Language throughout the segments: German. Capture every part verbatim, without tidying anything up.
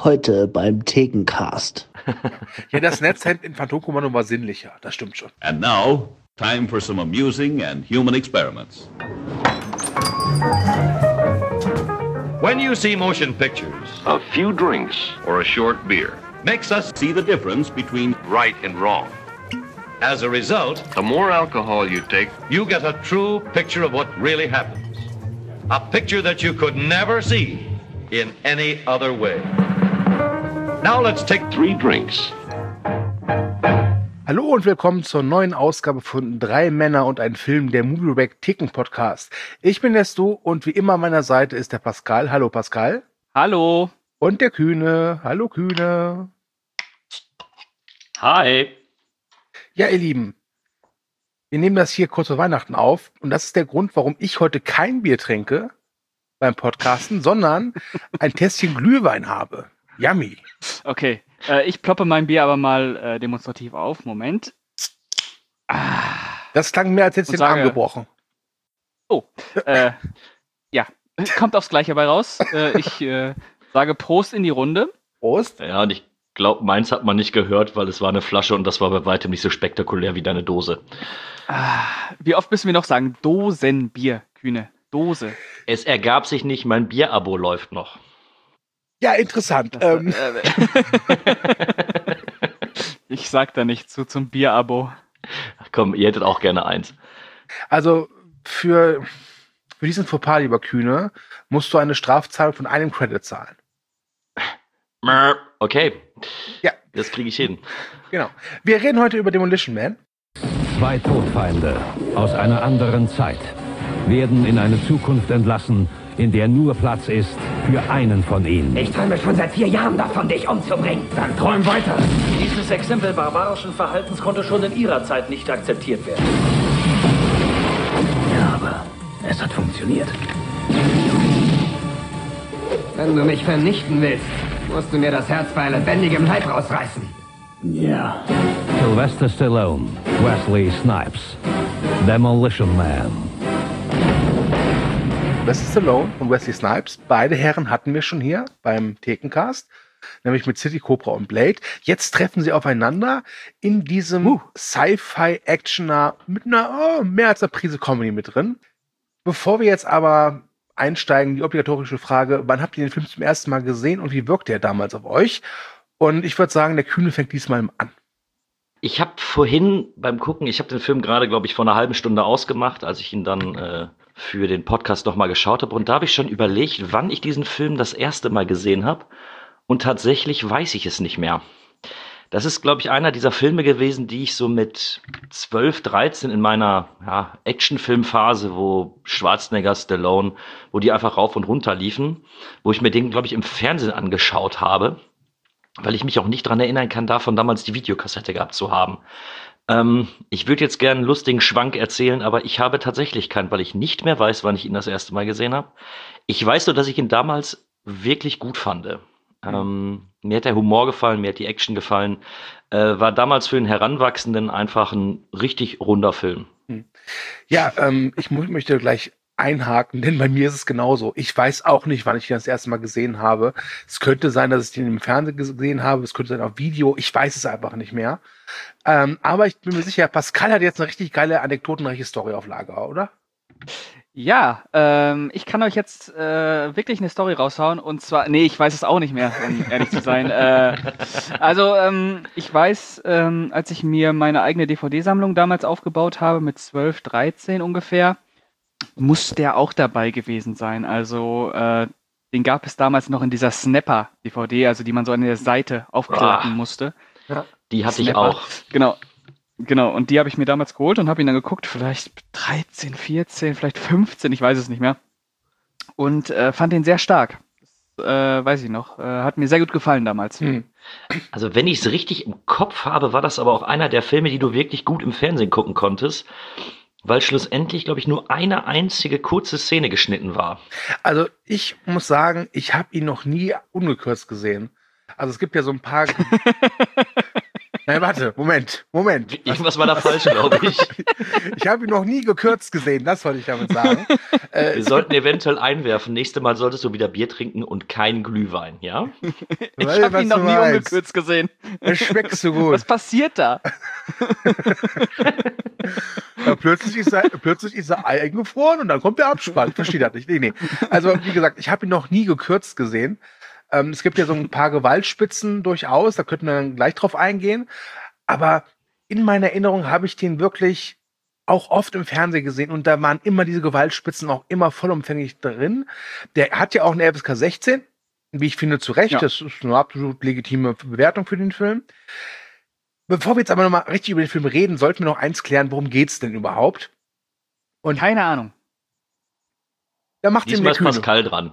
Heute beim Thekencast. Ja, das Netzhemd in Phantomkommando war sinnlicher, das stimmt schon. And now, time for some amusing and human experiments. When you see motion pictures, a few drinks or a short beer Makes us see the difference between right and wrong. As a result, The more alcohol you take, you get a true picture of what really happens. A picture that you could never see in any other way. Now let's take three drinks. Hallo und willkommen zur neuen Ausgabe von Drei Männer und ein Film, der Movie Theken Podcast. Ich bin der Stu und wie immer an meiner Seite ist der Pascal. Hallo Pascal. Hallo. Und der Kühne. Hallo Kühne. Hi. Ja, ihr Lieben, wir nehmen das hier kurz vor Weihnachten auf und das ist der Grund, warum ich heute kein Bier trinke beim Podcasten, sondern ein Tässchen Glühwein habe. Yummy. Okay, äh, ich ploppe mein Bier aber mal äh, demonstrativ auf. Moment. Ah. Das klang mehr als jetzt Und den sage- Arm gebrochen. Oh, äh, ja, kommt aufs Gleiche bei raus. Äh, ich äh, sage Prost in die Runde. Prost. Ja, und ich glaube, meins hat man nicht gehört, weil es war eine Flasche und das war bei weitem nicht so spektakulär wie deine Dose. Ah, wie oft müssen wir noch sagen? Dosenbier, Kühne. Dose. Es ergab sich nicht, mein Bierabo läuft noch. Ja, interessant. Das, Ähm, äh, ich sag da nichts zu zum Bierabo. Ach komm, ihr hättet auch gerne eins. also für, für diesen Fauxpas, lieber Kühne, musst du eine Strafzahlung von einem Credit zahlen. Okay, Ja, das kriege ich hin. genau. Wir reden heute über Demolition Man. Zwei Todfeinde aus einer anderen Zeit werden in eine Zukunft entlassen, in der nur Platz ist für einen von ihnen. Ich träume schon seit vier Jahren davon, dich umzubringen. Dann träum weiter. Dieses Exempel barbarischen Verhaltens konnte schon in ihrer Zeit nicht akzeptiert werden. Ja, aber es hat funktioniert. Wenn du mich vernichten willst, musst du mir das Herz bei lebendigem Leib rausreißen. Ja. Sylvester Stallone, Wesley Snipes, Demolition Man. Sylvester Stallone und Wesley Snipes. Beide Herren hatten wir schon hier beim Thekencast, nämlich mit City Cobra und Blade. Jetzt treffen sie aufeinander in diesem Uh. Sci-Fi-Actioner mit einer oh, mehr als einer Prise Comedy mit drin. Bevor wir jetzt aber einsteigen, die obligatorische Frage, wann habt ihr den Film zum ersten Mal gesehen und wie wirkte er damals auf euch? Und ich würde sagen, der Kühne fängt diesmal an. Ich habe vorhin beim Gucken, ich habe den Film gerade, glaube ich, vor einer halben Stunde ausgemacht, als ich ihn dann äh, für den Podcast nochmal geschaut habe. Und da habe ich schon überlegt, wann ich diesen Film das erste Mal gesehen habe. Und tatsächlich weiß ich es nicht mehr. Das ist, glaube ich, einer dieser Filme gewesen, die ich so mit zwölf, dreizehn in meiner ja, Actionfilmphase, wo Schwarzenegger, Stallone, wo die einfach rauf und runter liefen, wo ich mir den, glaube ich, im Fernsehen angeschaut habe, weil ich mich auch nicht dran erinnern kann, davon damals die Videokassette gehabt zu haben. Ähm, ich würde jetzt gerne einen lustigen Schwank erzählen, aber ich habe tatsächlich keinen, weil ich nicht mehr weiß, wann ich ihn das erste Mal gesehen habe. Ich weiß nur, dass ich ihn damals wirklich gut fand. Ähm, mir hat der Humor gefallen, mir hat die Action gefallen. Äh, war damals für einen Heranwachsenden einfach ein richtig runder Film. Ja, ähm, ich mu- möchte gleich einhaken, denn bei mir ist es genauso. Ich weiß auch nicht, wann ich ihn das erste Mal gesehen habe. Es könnte sein, dass ich den im Fernsehen gesehen habe. Es könnte sein auf Video. Ich weiß es einfach nicht mehr. Ähm, aber ich bin mir sicher, Pascal hat jetzt eine richtig geile anekdotenreiche Story auf Lager, oder? Ja, ähm, ich kann euch jetzt äh, wirklich eine Story raushauen und zwar, nee, ich weiß es auch nicht mehr, um ehrlich zu sein. äh, also ähm, ich weiß, ähm, als ich mir meine eigene D V D-Sammlung damals aufgebaut habe, mit zwölf, dreizehn ungefähr, muss der auch dabei gewesen sein. Also äh, den gab es damals noch in dieser Snapper-D V D, also die man so an der Seite aufklappen Ah. musste. Die hatte ich Snapper. auch. Genau. Genau, und die habe ich mir damals geholt und habe ihn dann geguckt, vielleicht dreizehn, vierzehn, vielleicht fünfzehn, ich weiß es nicht mehr. Und äh, fand ihn sehr stark. Das, äh, weiß ich noch. Äh, hat mir sehr gut gefallen damals. Hm. Also wenn ich es richtig im Kopf habe, war das aber auch einer der Filme, die du wirklich gut im Fernsehen gucken konntest, weil schlussendlich, glaube ich, nur eine einzige kurze Szene geschnitten war. Also ich muss sagen, ich habe ihn noch nie ungekürzt gesehen. Also es gibt ja so ein paar Nein, warte, Moment, Moment. Irgendwas war da falsch, glaube ich. Ich habe ihn noch nie gekürzt gesehen, das wollte ich damit sagen. Äh, Wir sollten eventuell einwerfen, nächstes Mal solltest du wieder Bier trinken und kein Glühwein, ja? Ich habe ihn noch nie meinst. ungekürzt gesehen. Es schmeckt so gut. Was passiert da? Ja, plötzlich, ist er, plötzlich ist er eingefroren und dann kommt der Abspann. Ich verstehe das nicht. Nee, nee. Also, wie gesagt, ich habe ihn noch nie gekürzt gesehen. Ähm, es gibt ja so ein paar Gewaltspitzen durchaus, da könnten wir dann gleich drauf eingehen. Aber in meiner Erinnerung habe ich den wirklich auch oft im Fernsehen gesehen und da waren immer diese Gewaltspitzen auch immer vollumfänglich drin. Der hat ja auch eine F S K sechzehn, wie ich finde, zu Recht. Ja. Das ist eine absolut legitime Bewertung für den Film. Bevor wir jetzt aber nochmal richtig über den Film reden, sollten wir noch eins klären, worum geht's denn überhaupt? Und keine Ahnung. Da macht Diesmal ist Pascal dran.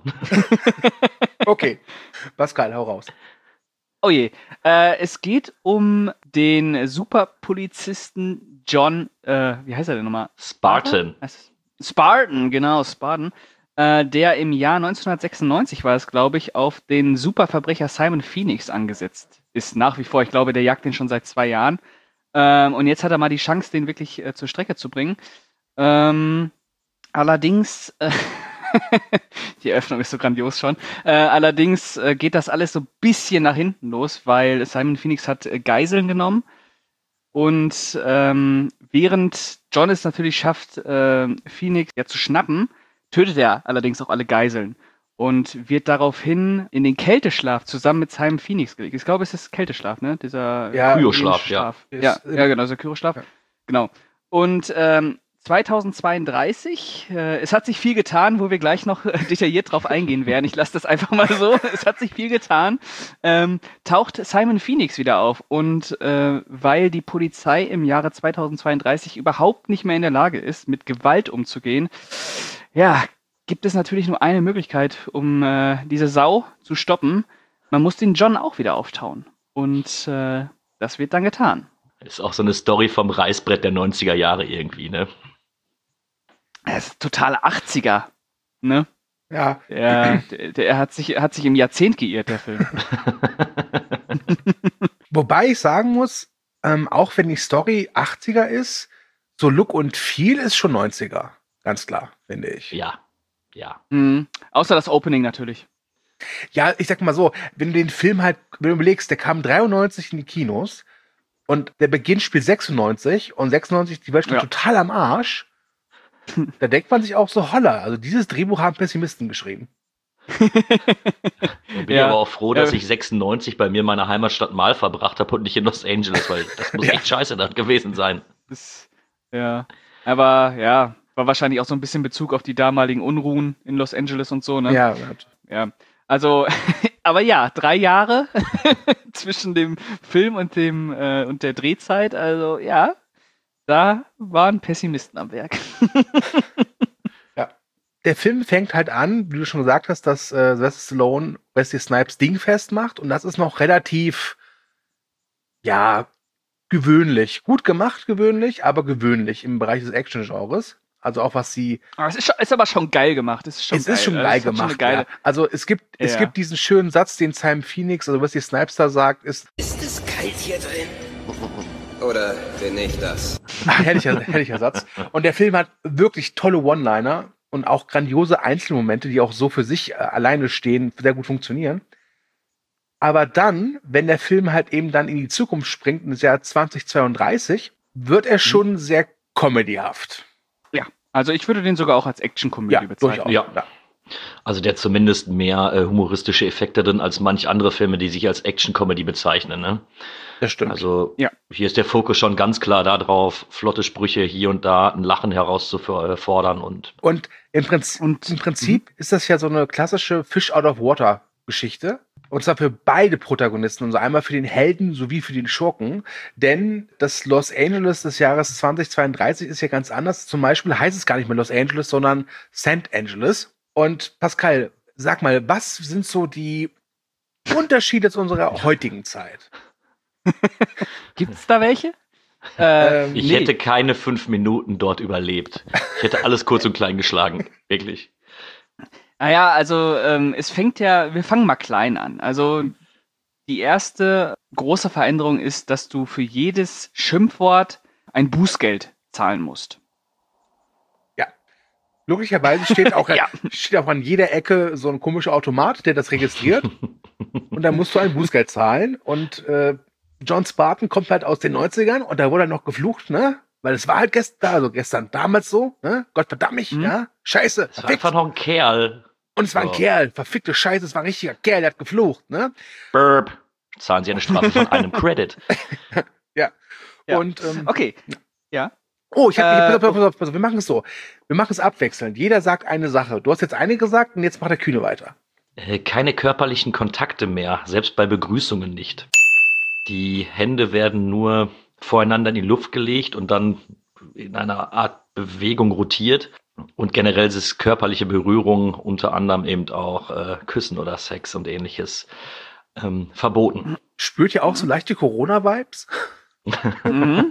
Okay, Pascal, hau raus. Oh je, äh, es geht um den Superpolizisten John, äh, wie heißt er denn nochmal? Spartan. Spartan, genau, Spartan. Äh, der im Jahr neunzehnhundertsechsundneunzig war es, glaube ich, auf den Superverbrecher Simon Phoenix angesetzt ist. Nach wie vor, ich glaube, der jagt den schon seit zwei Jahren. Ähm, und jetzt hat er mal die Chance, den wirklich äh, zur Strecke zu bringen. Ähm, allerdings, äh, die Eröffnung ist so grandios schon, äh, allerdings äh, geht das alles so ein bisschen nach hinten los, weil Simon Phoenix hat äh, Geiseln genommen. Und ähm, während John es natürlich schafft, äh, Phoenix ja zu schnappen, tötet er allerdings auch alle Geiseln und wird daraufhin in den Kälteschlaf zusammen mit Simon Phoenix gelegt. Ich glaube, es ist Kälteschlaf, ne? Dieser ja, Kryoschlaf, ja. Ja, ja, genau, dieser Kryoschlaf. Ja. Genau. Und ähm, zweitausendzweiunddreißig, äh, es hat sich viel getan, wo wir gleich noch äh, detailliert drauf eingehen werden. Ich lasse das einfach mal so. Es hat sich viel getan. Ähm, taucht Simon Phoenix wieder auf. Und äh, weil die Polizei im Jahre zweitausendzweiunddreißig überhaupt nicht mehr in der Lage ist, mit Gewalt umzugehen, ja, gibt es natürlich nur eine Möglichkeit, um äh, diese Sau zu stoppen. Man muss den John auch wieder auftauen. Und äh, das wird dann getan. Ist auch so eine Story vom Reißbrett der neunziger Jahre irgendwie, ne? Das ist total achtziger, ne? Ja. Der, der, der hat sich, hat sich im Jahrzehnt geirrt, der Film. Wobei ich sagen muss, ähm, auch wenn die Story achtziger ist, so Look und Feel ist schon neunziger. Ganz klar, finde ich. Ja, ja. Mhm. Außer das Opening natürlich. Ja, ich sag mal so, wenn du den Film halt, wenn du überlegst, der kam dreiundneunzig in die Kinos und der Beginn spielt sechsundneunzig und sechsundneunzig die Welt steht ja total am Arsch, da denkt man sich auch so, holla, also dieses Drehbuch haben Pessimisten geschrieben. Ich bin Ja. aber auch froh, dass Ja. ich sechsundneunzig bei mir in meiner Heimatstadt Mal verbracht habe und nicht in Los Angeles, weil das muss Ja. echt scheiße dann gewesen sein. Das, ja. Aber ja, war wahrscheinlich auch so ein bisschen Bezug auf die damaligen Unruhen in Los Angeles und so, ne? Ja, Ja. Also, aber ja, drei Jahre zwischen dem Film und dem äh, und der Drehzeit, also ja, da waren Pessimisten am Werk. der Film fängt halt an, wie du schon gesagt hast, dass äh, Sylvester Stallone Wesley Snipes Ding festmacht und das ist noch relativ, ja, gewöhnlich. Gut gemacht, gewöhnlich, aber gewöhnlich im Bereich des Action-Genres. Also auch was sie... Aber es ist, schon, ist aber schon geil gemacht. Es ist schon es geil, ist schon also geil es hat schon gemacht. eine geile, ja. Also es gibt, es Ja. gibt diesen schönen Satz, den Simon Phoenix, also Wesley Snipes da sagt, ist... Ist es kalt hier drin? Oder bin ich das? herrlicher, herrlicher Satz. Und der Film hat wirklich tolle One-Liner und auch grandiose Einzelmomente, die auch so für sich äh, alleine stehen, sehr gut funktionieren. Aber dann, wenn der Film halt eben dann in die Zukunft springt, in das Jahr zweitausendzweiunddreißig, wird er schon sehr comedyhaft. Ja, also ich würde den sogar auch als Action-Komödie Ja, bezeichnen. durchaus. Ja. Ja. Also der hat zumindest mehr äh, humoristische Effekte drin als manch andere Filme, die sich als Action-Comedy bezeichnen, ne? Das stimmt. Also Ja. hier ist der Fokus schon ganz klar darauf, flotte Sprüche hier und da, ein Lachen herauszufordern und Und im Prinzip, Und- im Prinzip ist das ja so eine klassische Fish-out-of-water-Geschichte. Und zwar für beide Protagonisten, also einmal für den Helden sowie für den Schurken. Denn das Los Angeles des Jahres zweitausendzweiunddreißig ist ja ganz anders. Zum Beispiel heißt es gar nicht mehr Los Angeles, sondern Saint Angeles. Und Pascal, sag mal, was sind so die Unterschiede zu unserer heutigen Zeit? Gibt's da welche? Äh, Ähm, ich nee. hätte keine fünf Minuten dort überlebt. Ich hätte alles kurz und klein geschlagen, wirklich. Naja, also ähm, es fängt ja, wir fangen mal klein an. Also Die erste große Veränderung ist, dass du für jedes Schimpfwort ein Bußgeld zahlen musst. Ja. Logischerweise steht auch, Ja. steht auch an jeder Ecke so ein komischer Automat, der das registriert. Und dann musst du ein Bußgeld zahlen. Und äh, John Spartan kommt halt aus den neunzigern und da wurde er noch geflucht, ne? Weil es war halt gestern, also gestern damals so, ne? Gott verdammt mich, Mhm. ja? Scheiße. Das war einfach noch ein Kerl. Und es war ein So. Kerl, verfickte Scheiße, es war ein richtiger Kerl, der hat geflucht, ne? Burp. Zahlen Sie eine Strafe von einem Credit. Ja. Ja. Und, ähm, Okay, ja. oh, ich hab, Äh, ich, pass auf, pass auf, pass auf, wir machen es so. Wir machen es abwechselnd. Jeder sagt eine Sache. Du hast jetzt eine gesagt und jetzt macht der Kühne weiter. Äh, Keine körperlichen Kontakte mehr, selbst bei Begrüßungen nicht. Die Hände werden nur voreinander in die Luft gelegt und dann in einer Art Bewegung rotiert. Und generell ist körperliche Berührung, unter anderem eben auch äh, Küssen oder Sex und ähnliches, ähm, verboten. Spürt ihr auch so leichte Corona-Vibes? Mhm.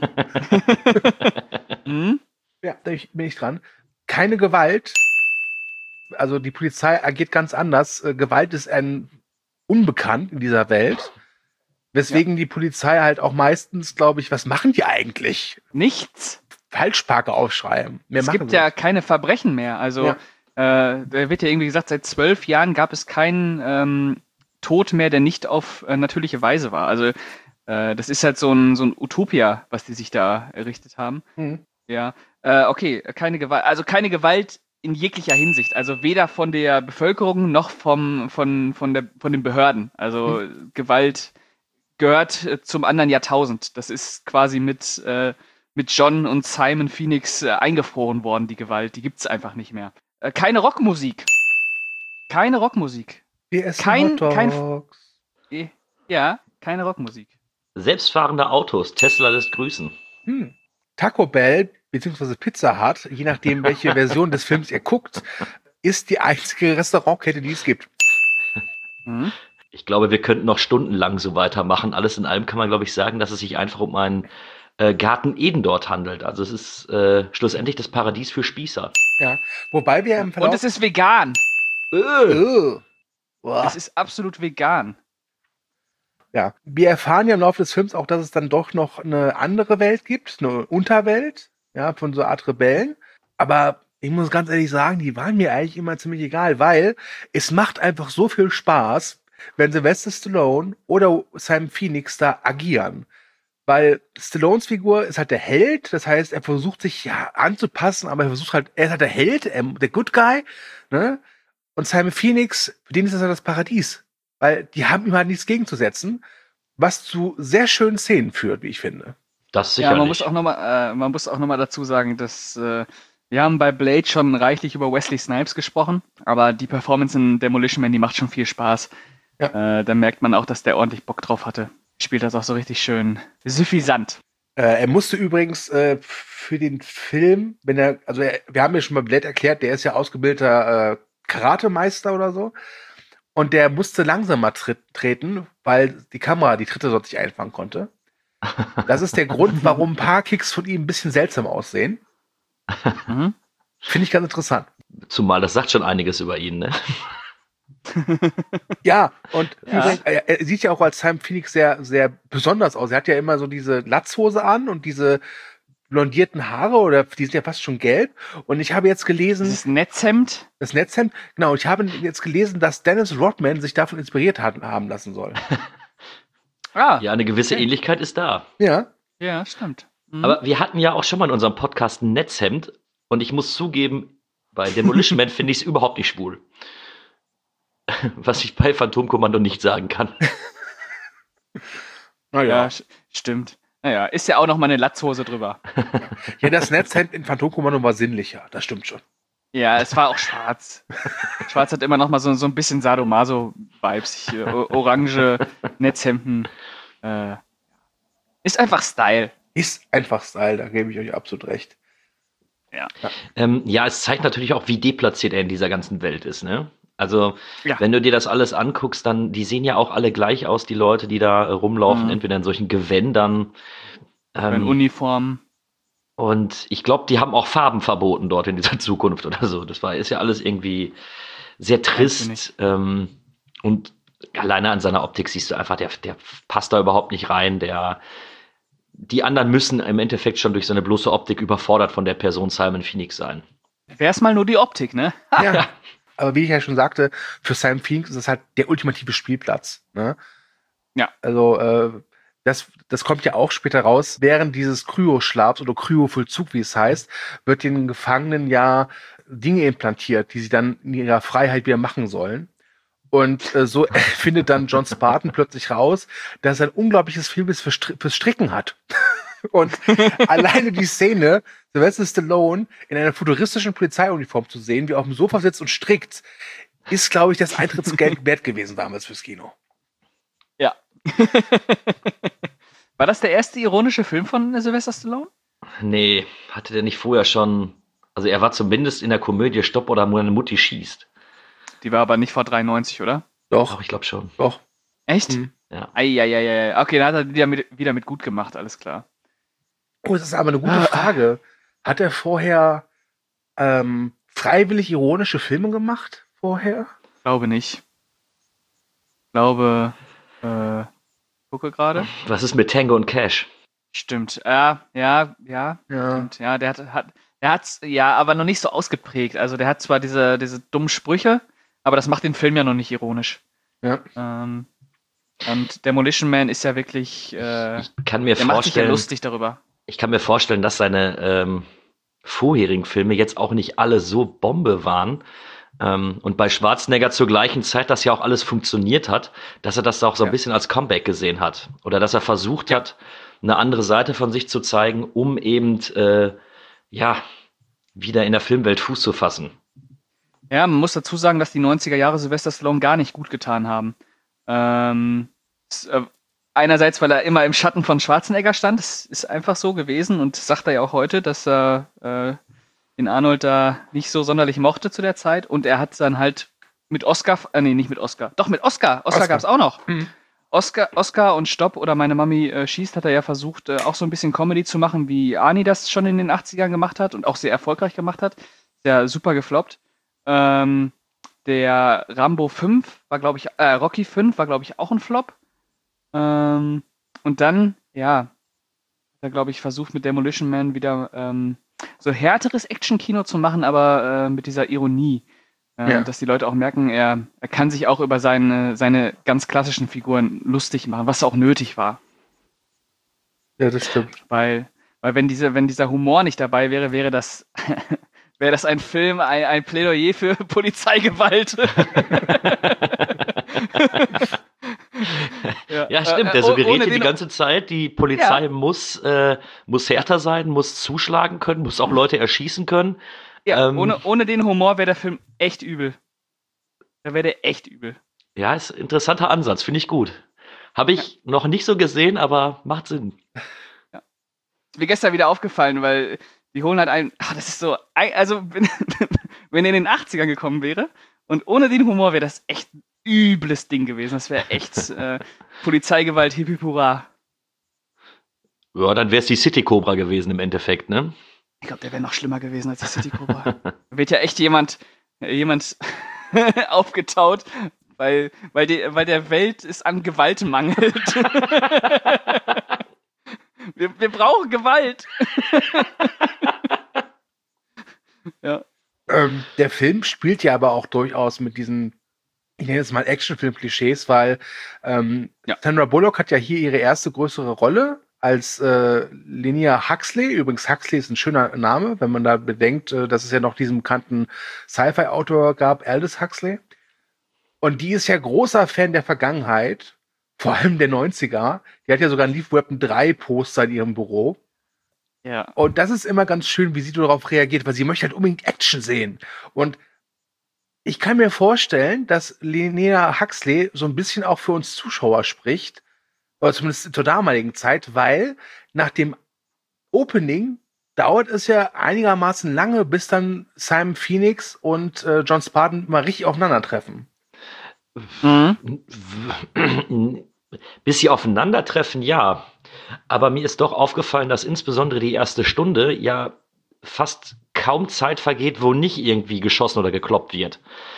Mhm. Ja, da bin ich- bin ich dran. Keine Gewalt. Also die Polizei agiert ganz anders. Äh, Gewalt ist ein unbekannt in dieser Welt. Weswegen die Polizei halt auch meistens, glaube ich, was machen die eigentlich? Nichts. Falschparker aufschreiben. Mehr Es machen gibt sie ja nicht. keine Verbrechen mehr. Also äh, da wird ja irgendwie gesagt, seit zwölf Jahren gab es keinen ähm, Tod mehr, der nicht auf äh, natürliche Weise war. Also äh, das ist halt so ein, so ein Utopia, was die sich da errichtet haben. Mhm. Ja, äh, okay, keine Gewalt, also keine Gewalt in jeglicher Hinsicht. Also weder von der Bevölkerung noch vom, von, von, der, von den Behörden. Also Mhm. Gewalt gehört äh, zum anderen Jahrtausend. Das ist quasi mit, äh, mit John und Simon Phoenix äh, eingefroren worden, die Gewalt. Die gibt's einfach nicht mehr. Äh, keine Rockmusik. Keine Rockmusik. Wir essen Kein, kein, Hotdogs. eh, ja, keine Rockmusik. Selbstfahrende Autos, Tesla lässt grüßen. Hm. Taco Bell bzw. Pizza Hut, je nachdem, welche Version des Films ihr guckt, ist die einzige Restaurantkette, die es gibt. Mhm. Ich glaube, wir könnten noch stundenlang so weitermachen. Alles in allem kann man, glaube ich, sagen, dass es sich einfach um einen äh, Garten Eden dort handelt. Also es ist äh, schlussendlich das Paradies für Spießer. Ja. Wobei wir im Verlauf... Und es ist vegan. Äh. Boah. Es ist absolut vegan. Ja, wir erfahren ja im Laufe des Films auch, dass es dann doch noch eine andere Welt gibt, eine Unterwelt, ja, von so einer Art Rebellen. Aber ich muss ganz ehrlich sagen, die waren mir eigentlich immer ziemlich egal, weil es macht einfach so viel Spaß, wenn Sylvester Stallone oder Simon Phoenix da agieren. Weil Stallones Figur ist halt der Held, das heißt, er versucht sich ja anzupassen, aber er versucht halt, er ist halt der Held, er, der Good Guy, ne? Und Simon Phoenix, für den ist das halt das Paradies. Weil die haben ihm halt nichts gegenzusetzen, was zu sehr schönen Szenen führt, wie ich finde. Das Ja, sicherlich. man muss auch nochmal, äh, man muss auch noch mal dazu sagen, dass äh, wir haben bei Blade schon reichlich über Wesley Snipes gesprochen, aber die Performance in Demolition Man, die macht schon viel Spaß. Ja. Äh, da merkt man auch, dass der ordentlich Bock drauf hatte. Spielt das auch so richtig schön suffisant. Äh, er musste übrigens äh, für den Film, wenn er, also er, wir haben ja schon mal Blade erklärt, der ist ja ausgebildeter äh, Karatemeister oder so. Und der musste langsamer tritt, treten, weil die Kamera die Tritte dort nicht einfangen konnte. Das ist der Grund, warum ein paar Kicks von ihm ein bisschen seltsam aussehen. Mhm. Finde ich ganz interessant. Zumal das sagt schon einiges über ihn, ne? Ja, und Ja. übrigens, er, er sieht ja auch als Simon Phoenix sehr, sehr besonders aus. Er hat ja immer so diese Latzhose an und diese blondierten Haare, oder die sind ja fast schon gelb. Und ich habe jetzt gelesen, Dieses Netzhemd. das Netzhemd, genau, ich habe jetzt gelesen, dass Dennis Rodman sich davon inspiriert hat, haben lassen soll. Ah, Ja, eine gewisse Okay. Ähnlichkeit ist da. Ja. ja, stimmt. Mhm. Aber wir hatten ja auch schon mal in unserem Podcast ein Netzhemd und ich muss zugeben, bei Demolition Man finde ich es überhaupt nicht schwul. Was ich bei Phantomkommando nicht sagen kann. Naja. ja, sch- stimmt. Naja, ist ja auch noch mal eine Latzhose drüber. Ja, das Netzhemd in Phantomkommando war sinnlicher, das stimmt schon. Ja, es war auch schwarz. Schwarz hat immer noch mal so, so ein bisschen Sadomaso-Vibes. Hier, o- Orange Netzhemden. Äh, ist einfach Style. Ist einfach Style, da gebe ich euch absolut recht. Ja. Ähm, ja, es zeigt natürlich auch, wie deplatziert er in dieser ganzen Welt ist, ne? Also, Ja. wenn du dir das alles anguckst, dann, die sehen ja auch alle gleich aus, die Leute, die da äh, rumlaufen, Mhm. entweder in solchen Gewändern. In Ähm, Uniform. und ich glaube, die haben auch Farben verboten dort in dieser Zukunft oder so. Das war, ist ja alles irgendwie sehr trist. Ähm, und alleine an seiner Optik siehst du einfach, der, der passt da überhaupt nicht rein. Der, die anderen müssen im Endeffekt schon durch seine bloße Optik überfordert von der Person Simon Phoenix sein. Wär's mal nur die Optik, ne? Ja. Aber wie ich ja schon sagte, für Simon Phoenix ist das halt der ultimative Spielplatz. Ne? Ja. Also, äh, das, das kommt ja auch später raus. Während dieses Kryoschlafs oder Kryovollzug, wie es heißt, wird den Gefangenen ja Dinge implantiert, die sie dann in ihrer Freiheit wieder machen sollen. Und äh, so findet dann John Spartan plötzlich raus, dass er ein unglaubliches Faibles für Str- fürs Stricken hat. Und alleine die Szene, Sylvester Stallone in einer futuristischen Polizeiuniform zu sehen, wie er auf dem Sofa sitzt und strickt, ist, glaube ich, das Eintrittsgeld wert gewesen damals fürs Kino. Ja. War das der erste ironische Film von Sylvester Stallone? Nee, hatte der nicht vorher schon... Also er war zumindest in der Komödie Stopp oder meine Mutti schießt. Die war aber nicht vor dreiundneunzig, oder? Doch. Doch, ich glaube schon. Doch. Echt? Mhm. Ja. Eieieiei. Okay, dann hat er wieder mit, wieder mit gut gemacht, alles klar. Oh, das ist aber eine gute Frage. Hat er vorher ähm, freiwillig ironische Filme gemacht? Vorher? Glaube nicht. Glaube, äh, gucke gerade. Was ist mit Tango und Cash? Stimmt. Ja, ja, ja. Ja. Stimmt. Ja, der hat, hat, der hat's, ja, aber noch nicht so ausgeprägt. Also der hat zwar diese, diese dummen Sprüche, aber das macht den Film ja noch nicht ironisch. Ja. Ähm, und Demolition Man ist ja wirklich, äh, Ich kann mir der macht sich ja vorstellen, lustig darüber. ich kann mir vorstellen, dass seine ähm, vorherigen Filme jetzt auch nicht alle so Bombe waren. Ähm, und bei Schwarzenegger zur gleichen Zeit, dass ja auch alles funktioniert hat, dass er das auch so ein Ja. bisschen als Comeback gesehen hat. Oder dass er versucht hat, eine andere Seite von sich zu zeigen, um eben, äh, ja, wieder in der Filmwelt Fuß zu fassen. Ja, man muss dazu sagen, dass die neunziger Jahre Sylvester Stallone gar nicht gut getan haben. Ähm, s- äh, einerseits, weil er immer im Schatten von Schwarzenegger stand, das ist einfach so gewesen und sagt er ja auch heute, dass er äh, den Arnold da nicht so sonderlich mochte zu der Zeit und er hat dann halt mit Oscar, äh, nee, nicht mit Oscar, doch mit Oscar, Oscar, Oscar. gab's auch noch. Mhm. Oscar, Oscar und Stopp oder Meine Mami äh, schießt, hat er ja versucht, äh, auch so ein bisschen Comedy zu machen, wie Arnie das schon in den achtzigern gemacht hat und auch sehr erfolgreich gemacht hat. Sehr super gefloppt. Ähm, der Rambo fünf war, glaube ich, äh, Rocky fünf war, glaube ich, auch ein Flop. Ähm, und dann, ja, hat er, glaube ich, versucht mit Demolition Man wieder ähm, so härteres Action-Kino zu machen, aber äh, mit dieser Ironie. Äh, Ja. Dass die Leute auch merken, er, er kann sich auch über seine, seine ganz klassischen Figuren lustig machen, was auch nötig war. Ja, das stimmt. Weil, weil wenn, diese, wenn dieser Humor nicht dabei wäre, wäre das, wäre das ein Film, ein, ein Plädoyer für Polizeigewalt. Ja, stimmt. äh, Der oh- suggeriert ohne hier die den- ganze Zeit, die Polizei Ja. muss, äh, muss härter sein, muss zuschlagen können, muss auch Leute erschießen können. Ja, Ähm, ohne, ohne den Humor wäre der Film echt übel. Da wäre der echt übel. Ja, ist ein interessanter Ansatz, finde ich gut. Habe ich noch nicht so gesehen, aber macht Sinn. Ist mir gestern wieder aufgefallen, weil die holen halt einen, ach, das ist so, ein- also wenn, wenn er in den achtzigern gekommen wäre und ohne den Humor wäre das echt ein übles Ding gewesen. Das wäre echt äh, Polizeigewalt, hip hip hurra. Ja, dann wäre es die City Cobra gewesen im Endeffekt, ne? Ich glaube, der wäre noch schlimmer gewesen als die City Cobra. Da wird ja echt jemand, jemand aufgetaut, weil, weil, die, weil der Welt es an Gewalt mangelt. wir, wir brauchen Gewalt. Ja. Ähm, der Film spielt ja aber auch durchaus mit diesen, ich nenne es mal Actionfilm-Klischees, weil ähm, Ja. Sandra Bullock hat ja hier ihre erste größere Rolle als äh, Linnea Huxley. Übrigens, Huxley ist ein schöner Name, wenn man da bedenkt, äh, dass es ja noch diesen bekannten Sci-Fi-Autor gab, Aldous Huxley. Und die ist ja großer Fan der Vergangenheit, vor allem der neunziger. Die hat ja sogar ein Lethal Weapon drei Poster in ihrem Büro. Ja. Und das ist immer ganz schön, wie sie darauf reagiert, weil sie möchte halt unbedingt Action sehen. Und ich kann mir vorstellen, dass Linnea Huxley so ein bisschen auch für uns Zuschauer spricht, oder zumindest zur damaligen Zeit, weil nach dem Opening dauert es ja einigermaßen lange, bis dann Simon Phoenix und äh, John Spartan mal richtig aufeinandertreffen. Mhm. Bis sie aufeinandertreffen, ja. Aber mir ist doch aufgefallen, dass insbesondere die erste Stunde ja fast kaum Zeit vergeht, wo nicht irgendwie geschossen oder gekloppt wird.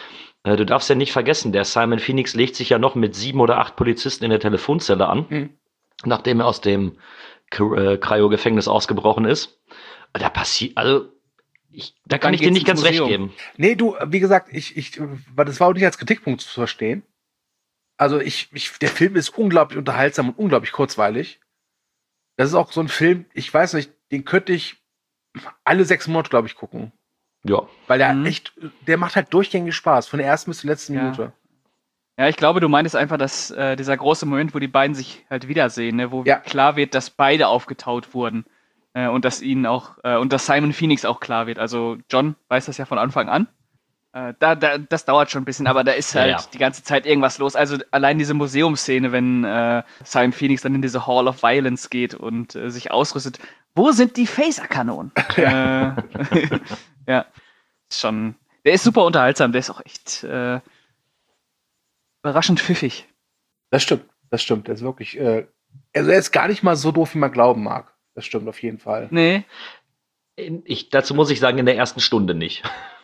Äh, du darfst ja nicht vergessen, der Simon Phoenix legt sich ja noch mit sieben oder acht Polizisten in der Telefonzelle an, Mhm. nachdem er aus dem K- äh, Cryo-Gefängnis ausgebrochen ist. Da passiert, also, ich, da kann Dann ich dir geht's nicht ins ganz recht Museum. geben. Nee, du, wie gesagt, ich, ich, weil das war auch nicht als Kritikpunkt zu verstehen. Also ich, ich, der Film ist unglaublich unterhaltsam und unglaublich kurzweilig. Das ist auch so ein Film, ich weiß nicht, den könnte ich alle sechs Monate, glaube ich, gucken. Ja. Weil der Mhm. echt, der macht halt durchgängig Spaß, von der ersten bis zur letzten Ja. Minute. Ja, ich glaube, du meintest einfach, dass äh, dieser große Moment, wo die beiden sich halt wiedersehen, ne, wo Ja. klar wird, dass beide aufgetaut wurden äh, und dass ihnen auch äh, und dass Simon Phoenix auch klar wird. Also John weiß das ja von Anfang an. Äh, da, da, das dauert schon ein bisschen, aber da ist Ja, halt ja. die ganze Zeit irgendwas los. Also allein diese Museumsszene, wenn äh, Simon Phoenix dann in diese Hall of Violence geht und äh, sich ausrüstet. Wo sind die Phaserkanonen? äh, ja, ist schon. Der ist super unterhaltsam. Der ist auch echt äh, überraschend pfiffig. Das stimmt, das stimmt. Der ist wirklich, äh, also er ist gar nicht mal so doof, wie man glauben mag. Das stimmt auf jeden Fall. Nee. Ich, dazu muss ich sagen, in der ersten Stunde nicht.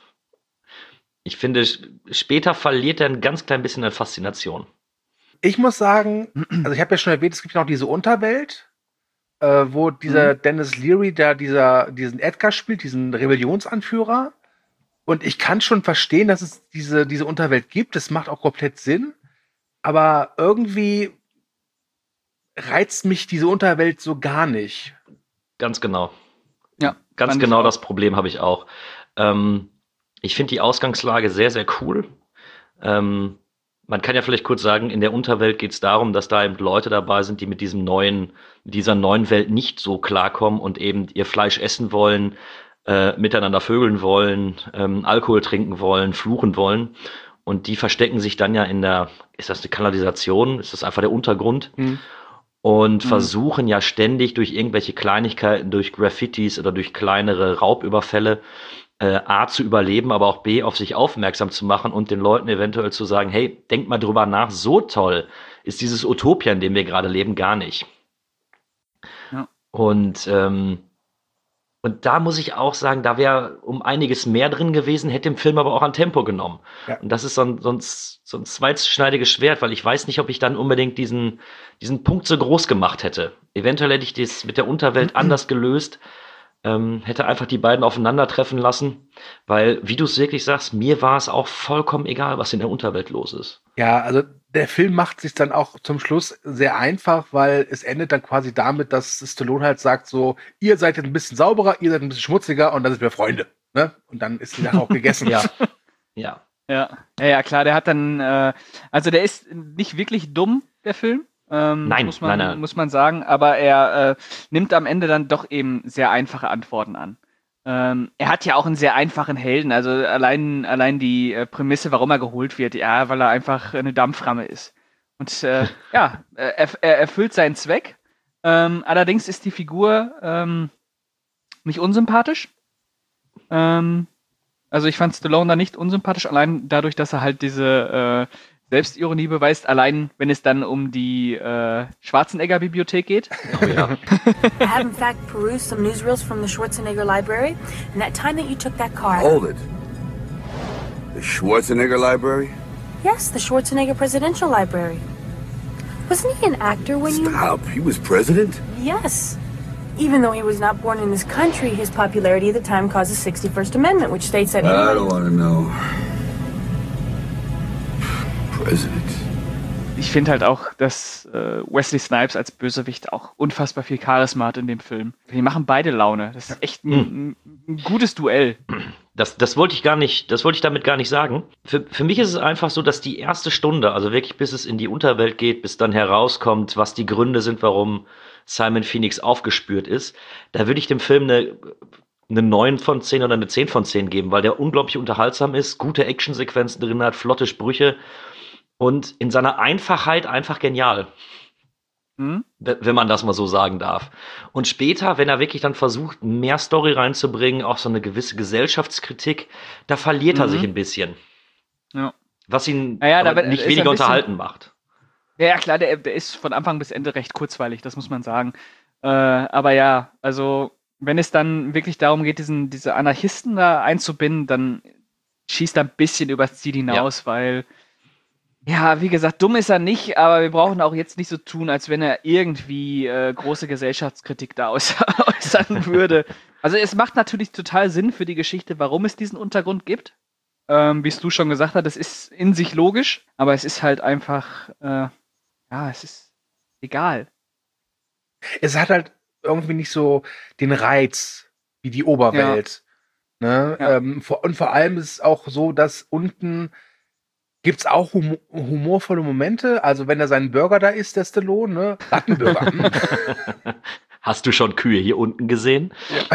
Ich finde, sch- später verliert er ein ganz klein bisschen an Faszination. Ich muss sagen, also ich habe ja schon erwähnt, es gibt ja noch diese Unterwelt, äh, wo dieser Dennis Leary, der dieser, diesen Edgar spielt, diesen Rebellionsanführer. Und ich kann schon verstehen, dass es diese, diese Unterwelt gibt. Das macht auch komplett Sinn. Aber irgendwie reizt mich diese Unterwelt so gar nicht. Ganz genau. Ja, Ganz fand ich genau auch. das Problem habe ich auch. Ähm, ich finde die Ausgangslage sehr, sehr cool. Ähm, man kann ja vielleicht kurz sagen, in der Unterwelt geht es darum, dass da eben Leute dabei sind, die mit diesem neuen, mit dieser neuen Welt nicht so klarkommen und eben ihr Fleisch essen wollen, äh, miteinander vögeln wollen, ähm, Alkohol trinken wollen, fluchen wollen. Und die verstecken sich dann ja in der, ist das eine Kanalisation? Ist das einfach der Untergrund? Hm. Und Mhm. versuchen ja ständig durch irgendwelche Kleinigkeiten, durch Graffitis oder durch kleinere Raubüberfälle äh, A zu überleben, aber auch B auf sich aufmerksam zu machen und den Leuten eventuell zu sagen, hey, denkt mal drüber nach, so toll ist dieses Utopia, in dem wir gerade leben, gar nicht. Ja. Und ähm, und da muss ich auch sagen, da wäre um einiges mehr drin gewesen, hätte dem Film aber auch an Tempo genommen. Ja. Und das ist so ein, so, ein, so ein zweischneidiges Schwert, weil ich weiß nicht, ob ich dann unbedingt diesen, diesen Punkt so groß gemacht hätte. Eventuell hätte ich das mit der Unterwelt anders gelöst, ähm, hätte einfach die beiden aufeinandertreffen lassen, weil, wie du es wirklich sagst, mir war es auch vollkommen egal, was in der Unterwelt los ist. Ja, also der Film macht sich dann auch zum Schluss sehr einfach, weil es endet dann quasi damit, dass Stallone halt sagt so, ihr seid jetzt ein bisschen sauberer, ihr seid ein bisschen schmutziger und dann sind wir Freunde. Ne? Und dann ist die Sache auch gegessen. Ja. Ja. Ja. ja, ja, klar, der hat dann, äh, also der ist nicht wirklich dumm, der Film. Ähm, Nein, muss man, nein, nein. muss man sagen, aber er äh, nimmt am Ende dann doch eben sehr einfache Antworten an. Ähm, er hat ja auch einen sehr einfachen Helden, also allein, allein die äh, Prämisse, warum er geholt wird, ja, weil er einfach eine Dampframme ist. Und äh, ja, er, er erfüllt seinen Zweck. Ähm, allerdings ist die Figur ähm, nicht unsympathisch. Ähm, also ich fand Stallone da nicht unsympathisch, allein dadurch, dass er halt diese äh, Selbstironie beweist, allein wenn es dann um die äh, Schwarzenegger-Bibliothek geht. Oh ja. I have in fact perused some newsreels from the Schwarzenegger Library, and that time that you took that car. Hold it. The Schwarzenegger Library? Yes, the Schwarzenegger Presidential Library. Wasn't he an actor when you... Stop. He was president? Yes. Even though he was not born in this country, his popularity at the time caused the sixty-first Amendment, which states that... I don't want to know. President. Ich finde halt auch, dass äh, Wesley Snipes als Bösewicht auch unfassbar viel Charisma hat in dem Film. Die machen beide Laune. Das ist echt ein, ein, ein gutes Duell. Das, das wollte ich gar nicht, das wollte ich damit gar nicht sagen. Für, für mich ist es einfach so, dass die erste Stunde, also wirklich bis es in die Unterwelt geht, bis dann herauskommt, was die Gründe sind, warum Simon Phoenix aufgespürt ist, da würde ich dem Film eine, eine neun von zehn oder eine zehn von zehn geben, weil der unglaublich unterhaltsam ist, gute Actionsequenzen drin hat, flotte Sprüche und in seiner Einfachheit einfach genial. Hm? Wenn man das mal so sagen darf. Und später, wenn er wirklich dann versucht, mehr Story reinzubringen, auch so eine gewisse Gesellschaftskritik, da verliert er Mhm. sich ein bisschen. Ja. Was ihn Naja, da aber wird- nicht ist weniger ein bisschen- unterhalten macht. Ja, ja, klar, der, der ist von Anfang bis Ende recht kurzweilig, das muss man sagen. Äh, aber ja, also wenn es dann wirklich darum geht, diesen, diese Anarchisten da einzubinden, dann schießt da ein bisschen übers Ziel hinaus, ja. weil, ja, wie gesagt, dumm ist er nicht, aber wir brauchen auch jetzt nicht so tun, als wenn er irgendwie äh, große Gesellschaftskritik da äußern würde. Also es macht natürlich total Sinn für die Geschichte, warum es diesen Untergrund gibt. Ähm, wie es du schon gesagt hast, das ist in sich logisch, aber es ist halt einfach, äh, ja, es ist egal. Es hat halt irgendwie nicht so den Reiz wie die Oberwelt. Ja. Ne? Ja. Ähm, vor, und vor allem ist es auch so, dass unten gibt's auch hum- humorvolle Momente. Also wenn er seinen Burger da isst, der Stallone, ne? Rattenburger. Hast du schon Kühe hier unten gesehen? Ja.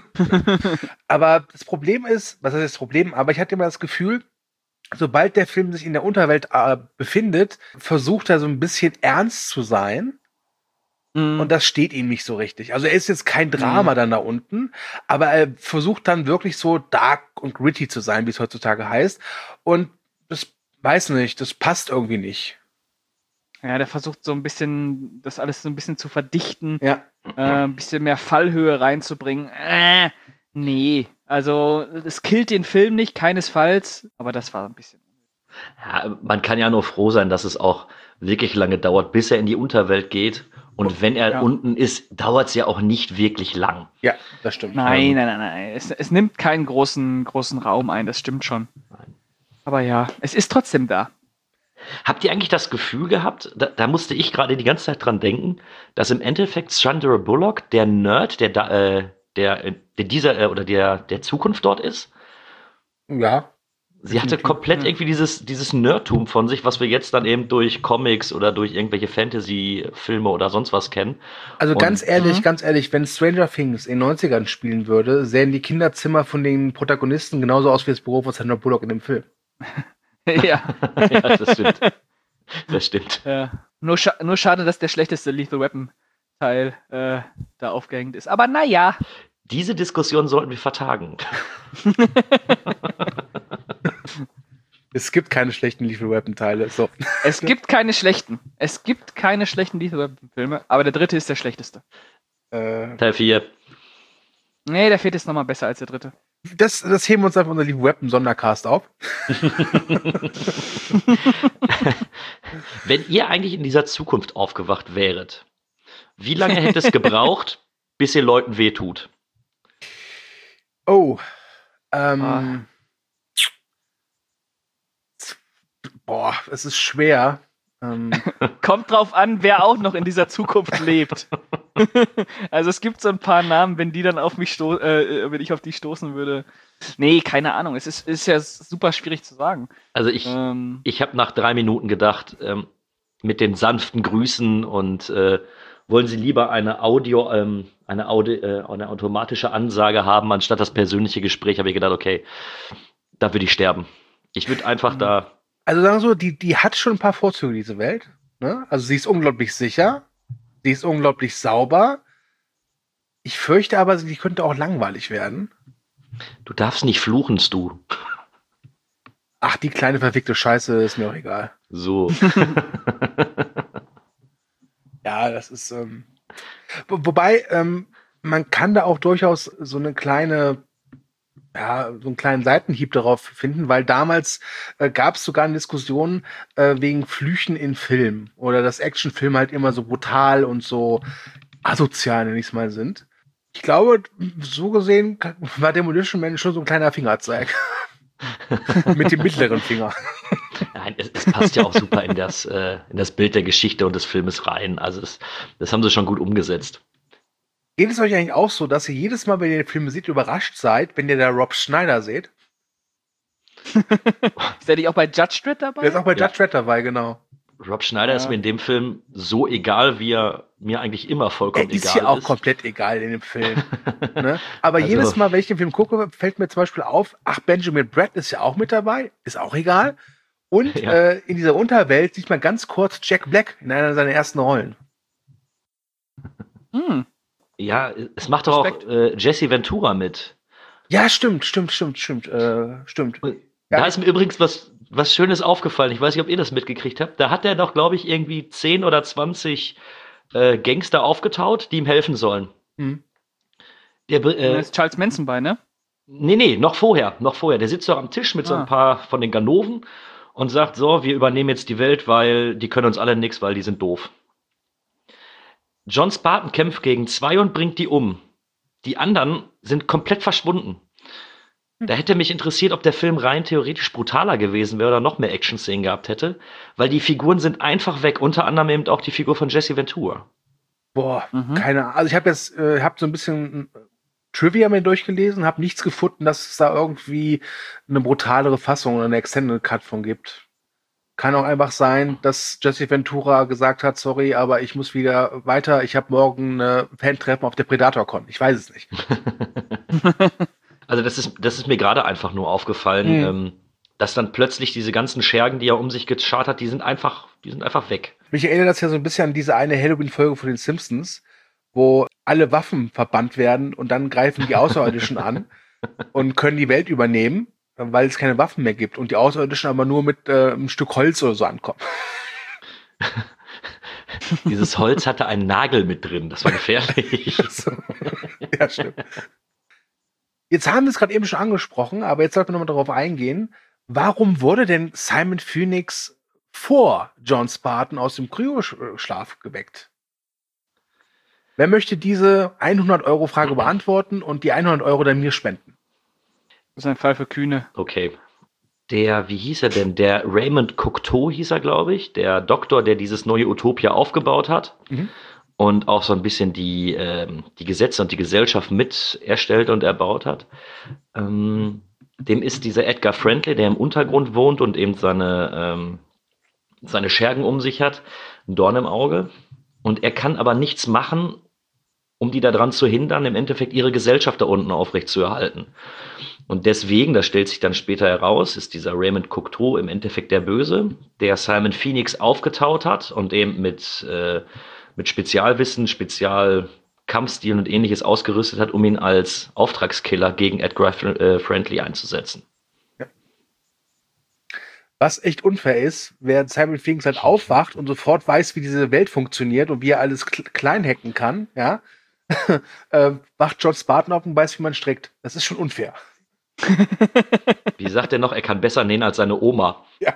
Aber das Problem ist, was heißt das Problem? Aber ich hatte immer das Gefühl, sobald der Film sich in der Unterwelt äh, befindet, versucht er so ein bisschen ernst zu sein. Mm. Und das steht ihm nicht so richtig. Also er ist jetzt kein Drama mm. dann da unten, aber er versucht dann wirklich so dark und gritty zu sein, wie es heutzutage heißt. Und das, weiß nicht, das passt irgendwie nicht. Ja, der versucht so ein bisschen, das alles so ein bisschen zu verdichten. Ja. Äh, ein bisschen mehr Fallhöhe reinzubringen. Äh, nee. Also, es killt den Film nicht, keinesfalls, aber das war ein bisschen. Ja, man kann ja nur froh sein, dass es auch wirklich lange dauert, bis er in die Unterwelt geht. Und wenn er ja. unten ist, dauert es ja auch nicht wirklich lang. Ja, das stimmt. Nein, nein, nein, nein. Es, es nimmt keinen großen, großen Raum ein, das stimmt schon. Nein. Aber ja, es ist trotzdem da. Habt ihr eigentlich das Gefühl gehabt, da, da musste ich gerade die ganze Zeit dran denken, dass im Endeffekt Sandra Bullock, der Nerd, der da, äh, der, der dieser, äh, oder der, der Zukunft dort ist? Ja. Sie hatte komplett irgendwie dieses, dieses Nerdtum von sich, was wir jetzt dann eben durch Comics oder durch irgendwelche Fantasy-Filme oder sonst was kennen. Also Und, ganz ehrlich, mhm. ganz ehrlich, wenn Stranger Things in den neunzigern spielen würde, sähen die Kinderzimmer von den Protagonisten genauso aus wie das Büro von Sandra Bullock in dem Film. Ja. Ja, das stimmt. Das stimmt. Ja. Nur, scha- nur schade, dass der schlechteste Lethal Weapon Teil äh, da aufgehängt ist. Aber naja. Diese Diskussion sollten wir vertagen. Es gibt keine schlechten Lethal Weapon Teile. So. Es gibt keine schlechten. Es gibt keine schlechten Lethal Weapon Filme, aber der dritte ist der schlechteste. Äh, Teil vier. Nee, der vierte ist nochmal besser als der dritte. Das, das heben wir uns einfach unter Lethal Weapon Sondercast auf. Wenn ihr eigentlich in dieser Zukunft aufgewacht wäret, wie lange hätte es gebraucht, bis ihr Leuten wehtut? Oh. Ähm. Ah. Boah, es ist schwer. Ähm. Kommt drauf an, wer auch noch in dieser Zukunft lebt. Also es gibt so ein paar Namen, wenn die dann auf mich sto- äh, wenn ich auf die stoßen würde. Nee, keine Ahnung. Es ist, ist ja super schwierig zu sagen. Also ich, ähm. ich habe nach drei Minuten gedacht, ähm, mit den sanften Grüßen und äh, wollen Sie lieber eine Audio, ähm, eine, Audi- äh, eine automatische Ansage haben, anstatt das persönliche Gespräch, habe ich gedacht, okay, da würde ich sterben. Ich würde einfach mhm. da. Also sagen wir so, die, die hat schon ein paar Vorzüge, diese Welt. Ne? Also sie ist unglaublich sicher. Sie ist unglaublich sauber. Ich fürchte aber, sie könnte auch langweilig werden. Du darfst nicht fluchen, Stu. Ach, die kleine verfickte Scheiße ist mir auch egal. So. Ja, das ist. Ähm, wo, wobei, ähm, man kann da auch durchaus so eine kleine, ja, so einen kleinen Seitenhieb darauf finden, weil damals äh, gab es sogar eine Diskussion äh, wegen Flüchen in Film oder dass Actionfilme halt immer so brutal und so asozial, nenne ich es mal, sind. Ich glaube, so gesehen war Demolition Man schon so ein kleiner Fingerzeig. Mit dem mittleren Finger. Nein, es, es passt ja auch super in das, äh, in das Bild der Geschichte und des Filmes rein. Also es, das haben sie schon gut umgesetzt. Geht es euch eigentlich auch so, dass ihr jedes Mal, wenn ihr den Film seht, überrascht seid, wenn ihr da Rob Schneider seht? Ist der nicht auch bei Judge Dredd dabei? Der ist auch bei Ja. Judge Dredd dabei, genau. Rob Schneider Ja. ist mir in dem Film so egal, wie er mir eigentlich immer vollkommen Er ist egal hier auch ist. komplett egal in dem Film. Ne? Aber Also- jedes Mal, wenn ich den Film gucke, fällt mir zum Beispiel auf, ach, Benjamin Bratt ist ja auch mit dabei, ist auch egal. Und Ja. äh, in dieser Unterwelt sieht man ganz kurz Jack Black in einer seiner ersten Rollen. Hm. Ja, es macht doch auch Respekt. äh, Jesse Ventura mit. Ja, stimmt, stimmt, stimmt, stimmt, äh, stimmt. Da Ja. ist mir übrigens was, was Schönes aufgefallen. Ich weiß nicht, ob ihr das mitgekriegt habt. Da hat er doch, glaube ich, irgendwie zehn oder zwanzig äh, Gangster aufgetaut, die ihm helfen sollen. Hm. Der, Da äh, ist Charles Manson bei, ne? Nee, nee, noch vorher, noch vorher. Der sitzt doch am Tisch mit so Ah. ein paar von den Ganoven und sagt so, wir übernehmen jetzt die Welt, weil die können uns alle nix, weil die sind doof. John Spartan kämpft gegen zwei und bringt die um. Die anderen sind komplett verschwunden. Da hätte mich interessiert, ob der Film rein theoretisch brutaler gewesen wäre oder noch mehr Action-Szenen gehabt hätte, weil die Figuren sind einfach weg, unter anderem eben auch die Figur von Jesse Ventura. Boah, keine Ahnung. Also ich habe jetzt, äh, habe so ein bisschen Trivia mir durchgelesen, habe nichts gefunden, dass es da irgendwie eine brutalere Fassung oder eine Extended Cut von gibt. Kann auch einfach sein, dass Jesse Ventura gesagt hat, sorry, aber ich muss wieder weiter, ich habe morgen ein Fan-Treffen auf der Predator-Con. Ich weiß es nicht. Also das ist, das ist mir gerade einfach nur aufgefallen, Mhm. ähm, dass dann plötzlich diese ganzen Schergen, die er um sich geschart hat, die sind einfach, die sind einfach weg. Mich erinnert das ja so ein bisschen an diese eine Halloween-Folge von den Simpsons, wo alle Waffen verbannt werden und dann greifen die Außerirdischen an und können die Welt übernehmen, weil es keine Waffen mehr gibt und die Außerirdischen aber nur mit äh, einem Stück Holz oder so ankommen. Dieses Holz hatte einen Nagel mit drin, das war gefährlich. Ja, stimmt. Jetzt haben wir es gerade eben schon angesprochen, aber jetzt sollten wir nochmal darauf eingehen. Warum wurde denn Simon Phoenix vor John Spartan aus dem Kryoschlaf geweckt? Wer möchte diese hundert-Euro-Frage beantworten und die hundert Euro dann mir spenden? Das ist ein Fall für Kühne. Okay. Der, wie hieß er denn? Der Raymond Cocteau hieß er, glaube ich. Der Doktor, der dieses neue Utopia aufgebaut hat. Mhm. Und auch so ein bisschen die, ähm, die Gesetze und die Gesellschaft mit erstellt und erbaut hat. Ähm, dem ist dieser Edgar Friendly, der im Untergrund wohnt und eben seine, ähm, seine Schergen um sich hat, ein Dorn im Auge. Und er kann aber nichts machen, um die daran zu hindern, im Endeffekt ihre Gesellschaft da unten aufrechtzuerhalten. Und deswegen, das stellt sich dann später heraus, ist dieser Raymond Cocteau im Endeffekt der Böse, der Simon Phoenix aufgetaut hat und eben mit, äh, mit Spezialwissen, Spezialkampfstilen und ähnliches ausgerüstet hat, um ihn als Auftragskiller gegen Edgar äh, Friendly einzusetzen. Was echt unfair ist, während Simon Phoenix halt aufwacht und sofort weiß, wie diese Welt funktioniert und wie er alles kl- klein hacken kann, ja, äh, wacht John Spartan auf und weiß, wie man strickt. Das ist schon unfair. Wie sagt er noch, er kann besser nähen als seine Oma. Ja.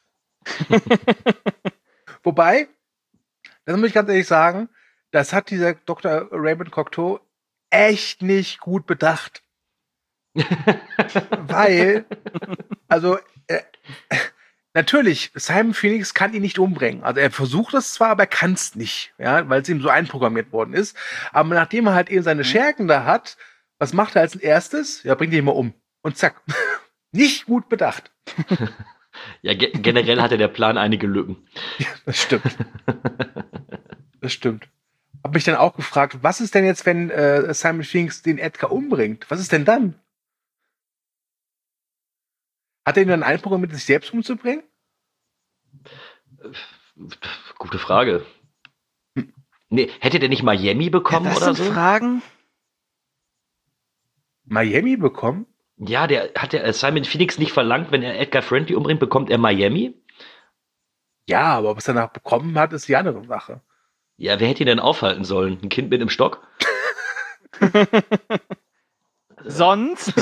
Wobei, das muss ich ganz ehrlich sagen, das hat dieser Doktor Raymond Cocteau echt nicht gut bedacht. Weil, also, äh, natürlich, Simon Phoenix kann ihn nicht umbringen. Also er versucht es zwar, aber er kann es nicht, ja, weil es ihm so einprogrammiert worden ist. Aber nachdem er halt eben seine Schergen da hat, was macht er als erstes? Ja, bringt ihn mal um. Und zack. Nicht gut bedacht. Ja, ge- generell hatte der Plan einige Lücken. Ja, das stimmt. Das stimmt. Hab mich dann auch gefragt, was ist denn jetzt, wenn äh, Simon Phoenix den Edgar umbringt? Was ist denn dann? Hat er ihn dann einprogrammiert, sich selbst umzubringen? Gute Frage. Nee, hätte der nicht Miami bekommen Ja, das oder sind so? Fragen. Miami bekommen? Ja, der hat der Simon Phoenix nicht verlangt, wenn er Edgar Friendly umbringt, bekommt er Miami? Ja, aber was er danach bekommen hat, ist die andere Sache. Ja, wer hätte ihn denn aufhalten sollen? Ein Kind mit einem Stock? Sonst?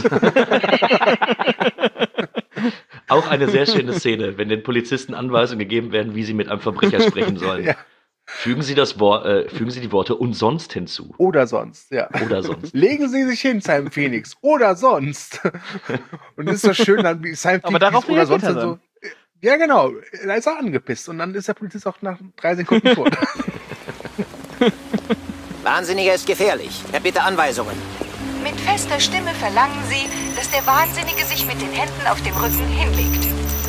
Auch eine sehr schöne Szene, wenn den Polizisten Anweisungen gegeben werden, wie sie mit einem Verbrecher sprechen sollen. Ja. Fügen Sie das Wort, äh, fügen Sie die Worte und sonst hinzu. Oder sonst, ja. Oder sonst. Legen Sie sich hin, Simon Phoenix. Oder sonst. Und das ist so schön, dann wie Simon Aber Phoenix darauf oder sonst reagiert er dann so. Ja, genau. Da ist er angepisst. Und dann ist der Polizist auch nach drei Sekunden tot. Wahnsinniger ist gefährlich. Er bitte Anweisungen. Mit fester Stimme verlangen Sie, dass der Wahnsinnige sich mit den Händen auf dem Rücken hinlegt.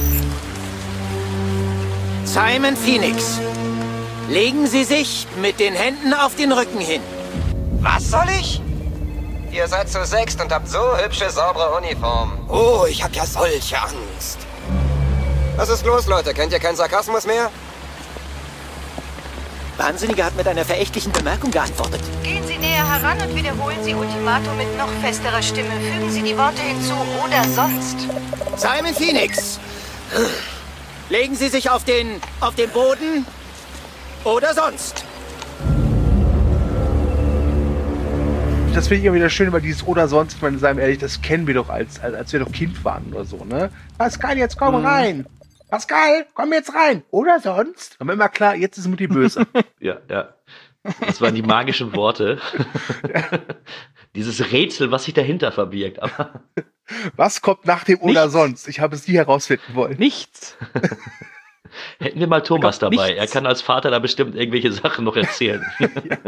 Simon Phoenix, legen Sie sich mit den Händen auf den Rücken hin. Was soll ich? Ihr seid zu sechst und habt so hübsche, saubere Uniformen. Oh, ich hab ja solche Angst. Was ist los, Leute? Kennt ihr keinen Sarkasmus mehr? Wahnsinniger hat mit einer verächtlichen Bemerkung geantwortet. Gehen Sie näher heran und wiederholen Sie Ultimatum mit noch festerer Stimme. Fügen Sie die Worte hinzu oder sonst. Simon Phoenix, legen Sie sich auf den, auf den Boden oder sonst. das finde ich immer wieder schön, weil dieses oder sonst, ich meine, sagen wir ehrlich, das kennen wir doch, als, als, als wir doch Kind waren oder so, ne? Pascal, jetzt komm mhm. rein! Pascal, komm jetzt rein! Oder sonst? Dann war immer klar, jetzt ist Mutti böse. Ja, ja. Das waren die magischen Worte. Dieses Rätsel, was sich dahinter verbirgt. Aber was kommt nach dem Nichts. oder sonst? Ich habe es nie herausfinden wollen. Nichts. Hätten wir mal Thomas dabei. Nichts. Er kann als Vater da bestimmt irgendwelche Sachen noch erzählen. Ja.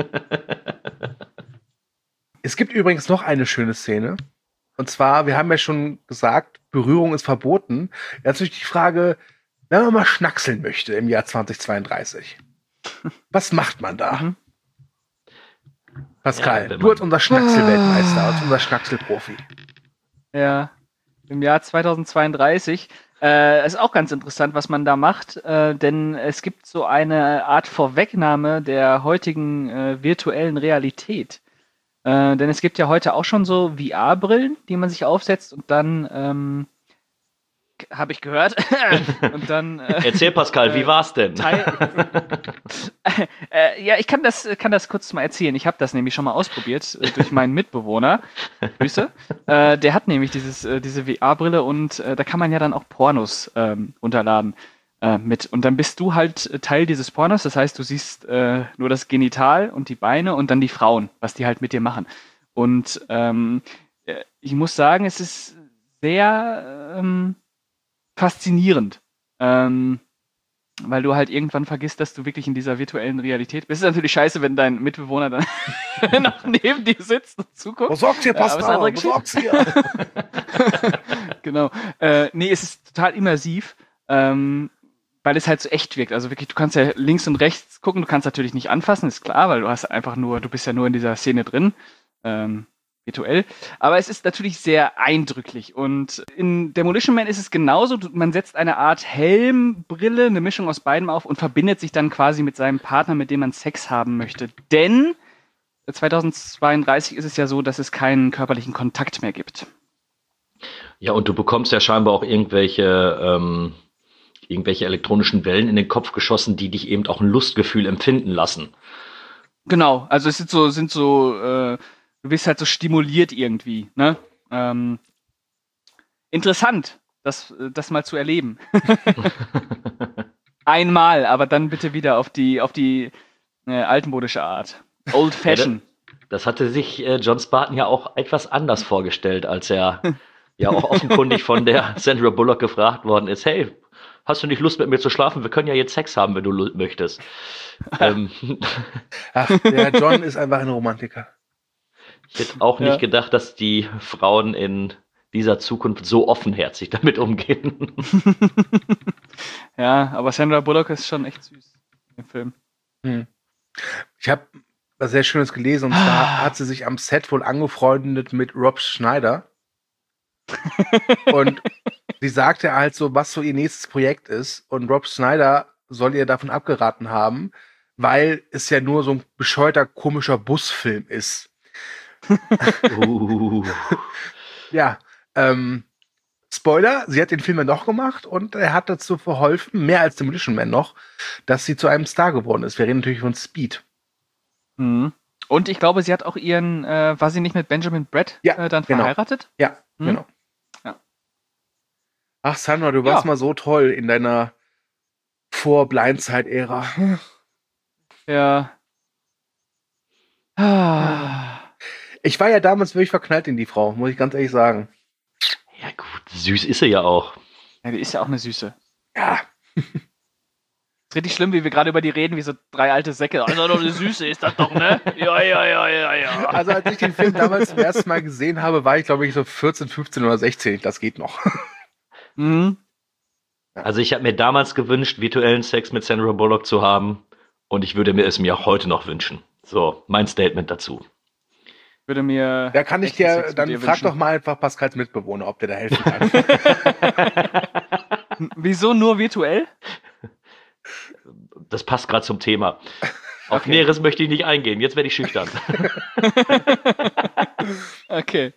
Es gibt übrigens noch eine schöne Szene. Und zwar, wir haben ja schon gesagt, Berührung ist verboten. Jetzt natürlich die Frage, wenn man mal schnackseln möchte im Jahr zweitausendzweiunddreißig. Was macht man da? Mhm. Pascal, ja, du als unser Schnacksel-Weltmeister, als unser Schnacksel-Profi. Ja, im Jahr zweitausendzweiunddreißig. Äh, ist auch ganz interessant, was man da macht, äh, denn es gibt so eine Art Vorwegnahme der heutigen äh, virtuellen Realität. Äh, denn es gibt ja heute auch schon so V R-Brillen, die man sich aufsetzt und dann, ähm, habe ich gehört. und dann, äh, Erzähl, Pascal, wie war's denn? Teil, äh, ja, ich kann das, kann das kurz mal erzählen. Ich habe das nämlich schon mal ausprobiert äh, durch meinen Mitbewohner. Grüße. Äh, der hat nämlich dieses, äh, diese V R-Brille und äh, da kann man ja dann auch Pornos ähm, runterladen äh, mit. Und dann bist du halt Teil dieses Pornos. Das heißt, du siehst äh, nur das Genital und die Beine und dann die Frauen, was die halt mit dir machen. Und ähm, ich muss sagen, es ist sehr ähm, faszinierend, ähm, weil du halt irgendwann vergisst, dass du wirklich in dieser virtuellen Realität bist. Es ist natürlich scheiße, wenn dein Mitbewohner dann noch neben dir sitzt und zuguckt. Was sagt ihr, Pascal? Was sagt ihr? Genau. Äh, nee, es ist total immersiv, ähm, weil es halt so echt wirkt. Also wirklich, du kannst ja links und rechts gucken, du kannst natürlich nicht anfassen, ist klar, weil du hast einfach nur, du bist ja nur in dieser Szene drin. Ähm, virtuell. Aber es ist natürlich sehr eindrücklich. Und in Demolition Man ist es genauso. Man setzt eine Art Helmbrille, eine Mischung aus beidem auf und verbindet sich dann quasi mit seinem Partner, mit dem man Sex haben möchte. Denn zweitausendzweiunddreißig ist es ja so, dass es keinen körperlichen Kontakt mehr gibt. Ja, und du bekommst ja scheinbar auch irgendwelche, ähm, irgendwelche elektronischen Wellen in den Kopf geschossen, die dich eben auch ein Lustgefühl empfinden lassen. Genau, also es sind so, sind so äh, du wirst halt so stimuliert irgendwie, ne? Ähm, interessant, das, das mal zu erleben. Einmal, aber dann bitte wieder auf die, auf die äh, altmodische Art. Old Fashion. Ja, das, das hatte sich äh, John Spartan ja auch etwas anders vorgestellt, als er ja auch offenkundig von der Sandra Bullock gefragt worden ist, hey, hast du nicht Lust mit mir zu schlafen? Wir können ja jetzt Sex haben, wenn du möchtest. ähm. Ach, der John ist einfach ein Romantiker. Ich hätte auch nicht Ja. gedacht, dass die Frauen in dieser Zukunft so offenherzig damit umgehen. Ja, aber Sandra Bullock ist schon echt süß im Film. Hm. Ich habe was sehr Schönes gelesen, und zwar hat sie sich am Set wohl angefreundet mit Rob Schneider. Und sie sagte halt so, was so ihr nächstes Projekt ist. Und Rob Schneider soll ihr davon abgeraten haben, weil es ja nur so ein bescheuerter, komischer Busfilm ist. uh. Ja, ähm, Spoiler, sie hat den Film ja noch gemacht und er hat dazu verholfen, mehr als Demolition Man noch, dass sie zu einem Star geworden ist. Wir reden natürlich von Speed. Mhm. Und ich glaube, sie hat auch ihren, äh, war sie nicht mit Benjamin Bratt Ja, äh, dann genau. verheiratet? Ja, Mhm. genau. Ja. Ach, Sandra, du warst Ja. mal so toll in deiner Vor-Blindside-Ära. Ja. Ah. Ich war ja damals wirklich verknallt in die Frau, muss ich ganz ehrlich sagen. Ja gut, süß ist sie ja auch. Ja, die ist ja auch eine Süße. Ja. Ist richtig schlimm, wie wir gerade über die reden, wie so drei alte Säcke. Also doch eine Süße ist das doch, ne? Ja, ja, ja, ja, ja. Also als ich den Film damals zum ersten Mal gesehen habe, war ich glaube ich so vierzehn, fünfzehn oder sechzehn. Das geht noch. Mhm. Also ich habe mir damals gewünscht, virtuellen Sex mit Sandra Bullock zu haben, und ich würde mir es mir auch heute noch wünschen. So, mein Statement dazu. Würde mir. Da kann ich echten dir, Sex mit dann dir frag wünschen. doch mal einfach Pascals Mitbewohner, ob der da helfen kann. Wieso nur virtuell? Das passt gerade zum Thema. Auf Okay. Näheres möchte ich nicht eingehen. Jetzt werde ich schüchtern. Okay.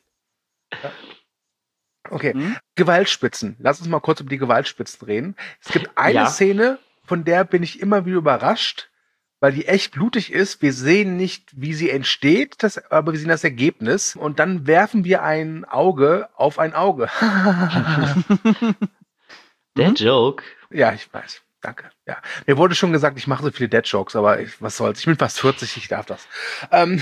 Okay, Hm? Gewaltspitzen. Lass uns mal kurz über die Gewaltspitzen reden. Es gibt eine Ja. Szene, von der bin ich immer wieder überrascht. weil die echt blutig ist. Wir sehen nicht, wie sie entsteht, das, aber wir sehen das Ergebnis. Und dann werfen wir ein Auge auf ein Auge. Der Joke. Ja, ich weiß. Danke. Ja. Mir wurde schon gesagt, ich mache so viele Dead-Jokes, aber ich, was soll's. Ich bin fast vierzig, ich darf das. Ähm,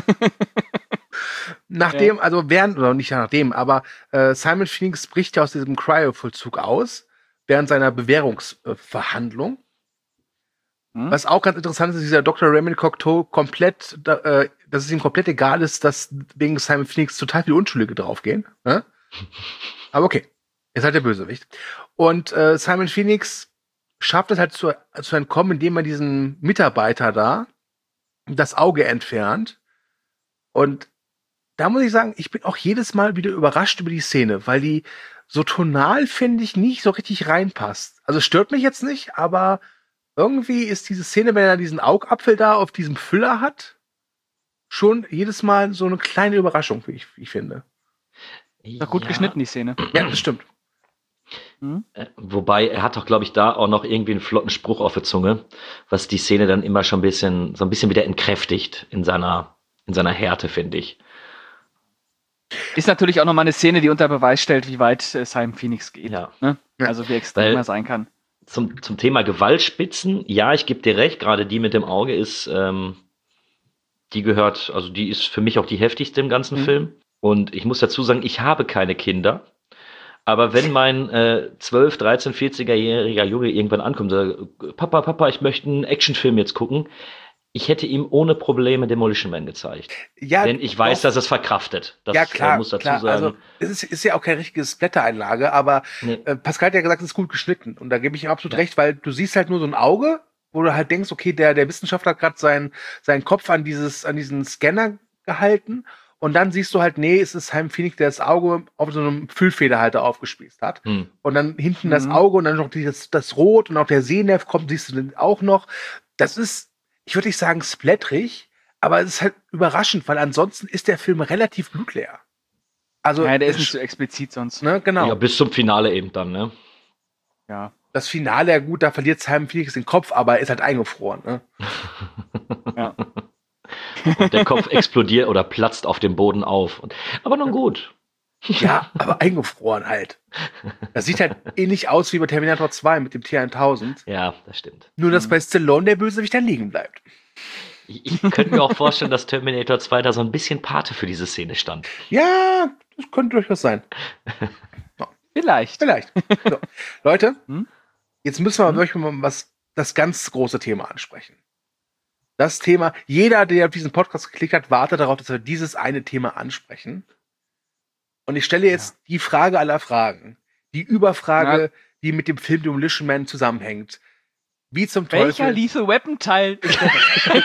nachdem, ja. also während, oder nicht nachdem, aber äh, Simon Phoenix bricht ja aus diesem Cryo-Vollzug aus, während seiner Bewährungsverhandlung. Hm. Was auch ganz interessant ist, dieser Doktor Raymond Cocteau komplett, äh, dass es ihm komplett egal ist, dass wegen Simon Phoenix total viele Unschuldige draufgehen. Äh? Aber okay, ist halt der Bösewicht. Und äh, Simon Phoenix schafft es halt zu, zu entkommen, indem man diesen Mitarbeiter da das Auge entfernt. Und da muss ich sagen, ich bin auch jedes Mal wieder überrascht über die Szene, weil die so tonal, finde ich, nicht so richtig reinpasst. Also stört mich jetzt nicht, aber irgendwie ist diese Szene, wenn er diesen Augapfel da auf diesem Füller hat, schon jedes Mal so eine kleine Überraschung, wie ich, wie ich finde. Ja, gut ja. geschnitten, die Szene. Ja, das stimmt. Hm? Wobei, er hat doch, glaube ich, da auch noch irgendwie einen flotten Spruch auf der Zunge, was die Szene dann immer schon ein bisschen, so ein bisschen wieder entkräftigt in seiner, in seiner Härte, finde ich. Ist natürlich auch nochmal eine Szene, die unter Beweis stellt, wie weit äh, Simon Phoenix geht. Ja. Ne? Also wie extrem er sein kann. Zum, zum Thema Gewaltspitzen, ja, ich gebe dir recht, gerade die mit dem Auge ist, ähm, die gehört, also die ist für mich auch die heftigste im ganzen mhm. Film. Und ich muss dazu sagen, ich habe keine Kinder. Aber wenn mein äh, zwölf, dreizehn, vierziger-jähriger Junge irgendwann ankommt und sagt, Papa, Papa, ich möchte einen Actionfilm jetzt gucken, ich hätte ihm ohne Probleme Demolition Man gezeigt. Ja, denn ich weiß, doch, dass es verkraftet. Das ja, klar, äh, muss dazu klar. sagen. Also, es ist, ist ja auch keine richtige Splatter-Einlage, aber nee. äh, Pascal hat ja gesagt, es ist gut geschnitten. Und da gebe ich ihm absolut ja. recht, weil du siehst halt nur so ein Auge, wo du halt denkst, okay, der, der Wissenschaftler hat gerade seinen, seinen Kopf an dieses, an diesen Scanner gehalten. Und dann siehst du halt, nee, es ist Simon Phoenix, der das Auge auf so einem Füllfederhalter aufgespießt hat. Hm. Und dann hinten mhm. das Auge und dann noch das, das Rot und auch der Sehnerv kommt, siehst du dann auch noch. Das ist, ich würde nicht sagen splatterig, aber es ist halt überraschend, weil ansonsten ist der Film relativ blutleer. Also, ja, der ist nicht so explizit sonst. Ne, genau. Ja, bis zum Finale eben dann, ne? Ja. Das Finale, ja gut, da verliert Simon Phoenix den Kopf, aber er ist halt eingefroren, ne? Ja. Und der Kopf explodiert oder platzt auf dem Boden auf. Und, aber nun gut. Ja, aber eingefroren halt. Das sieht halt ähnlich aus wie bei Terminator zwei mit dem T tausend. Ja, das stimmt. Nur, dass mhm. bei Stallone der Bösewicht dann liegen bleibt. Ich, ich könnte mir auch vorstellen, dass Terminator zwei da so ein bisschen Pate für diese Szene stand. Ja, das könnte durchaus sein. So. Vielleicht. Vielleicht. So. Leute, hm? jetzt müssen wir hm? mal was, das ganz große Thema ansprechen. Das Thema, jeder, der auf diesen Podcast geklickt hat, wartet darauf, dass wir dieses eine Thema ansprechen. Und ich stelle jetzt ja. die Frage aller Fragen. Die Überfrage, ja. die mit dem Film Demolition Man zusammenhängt. Wie zum Teufel... Welcher Lethal Weapon Teil ist das?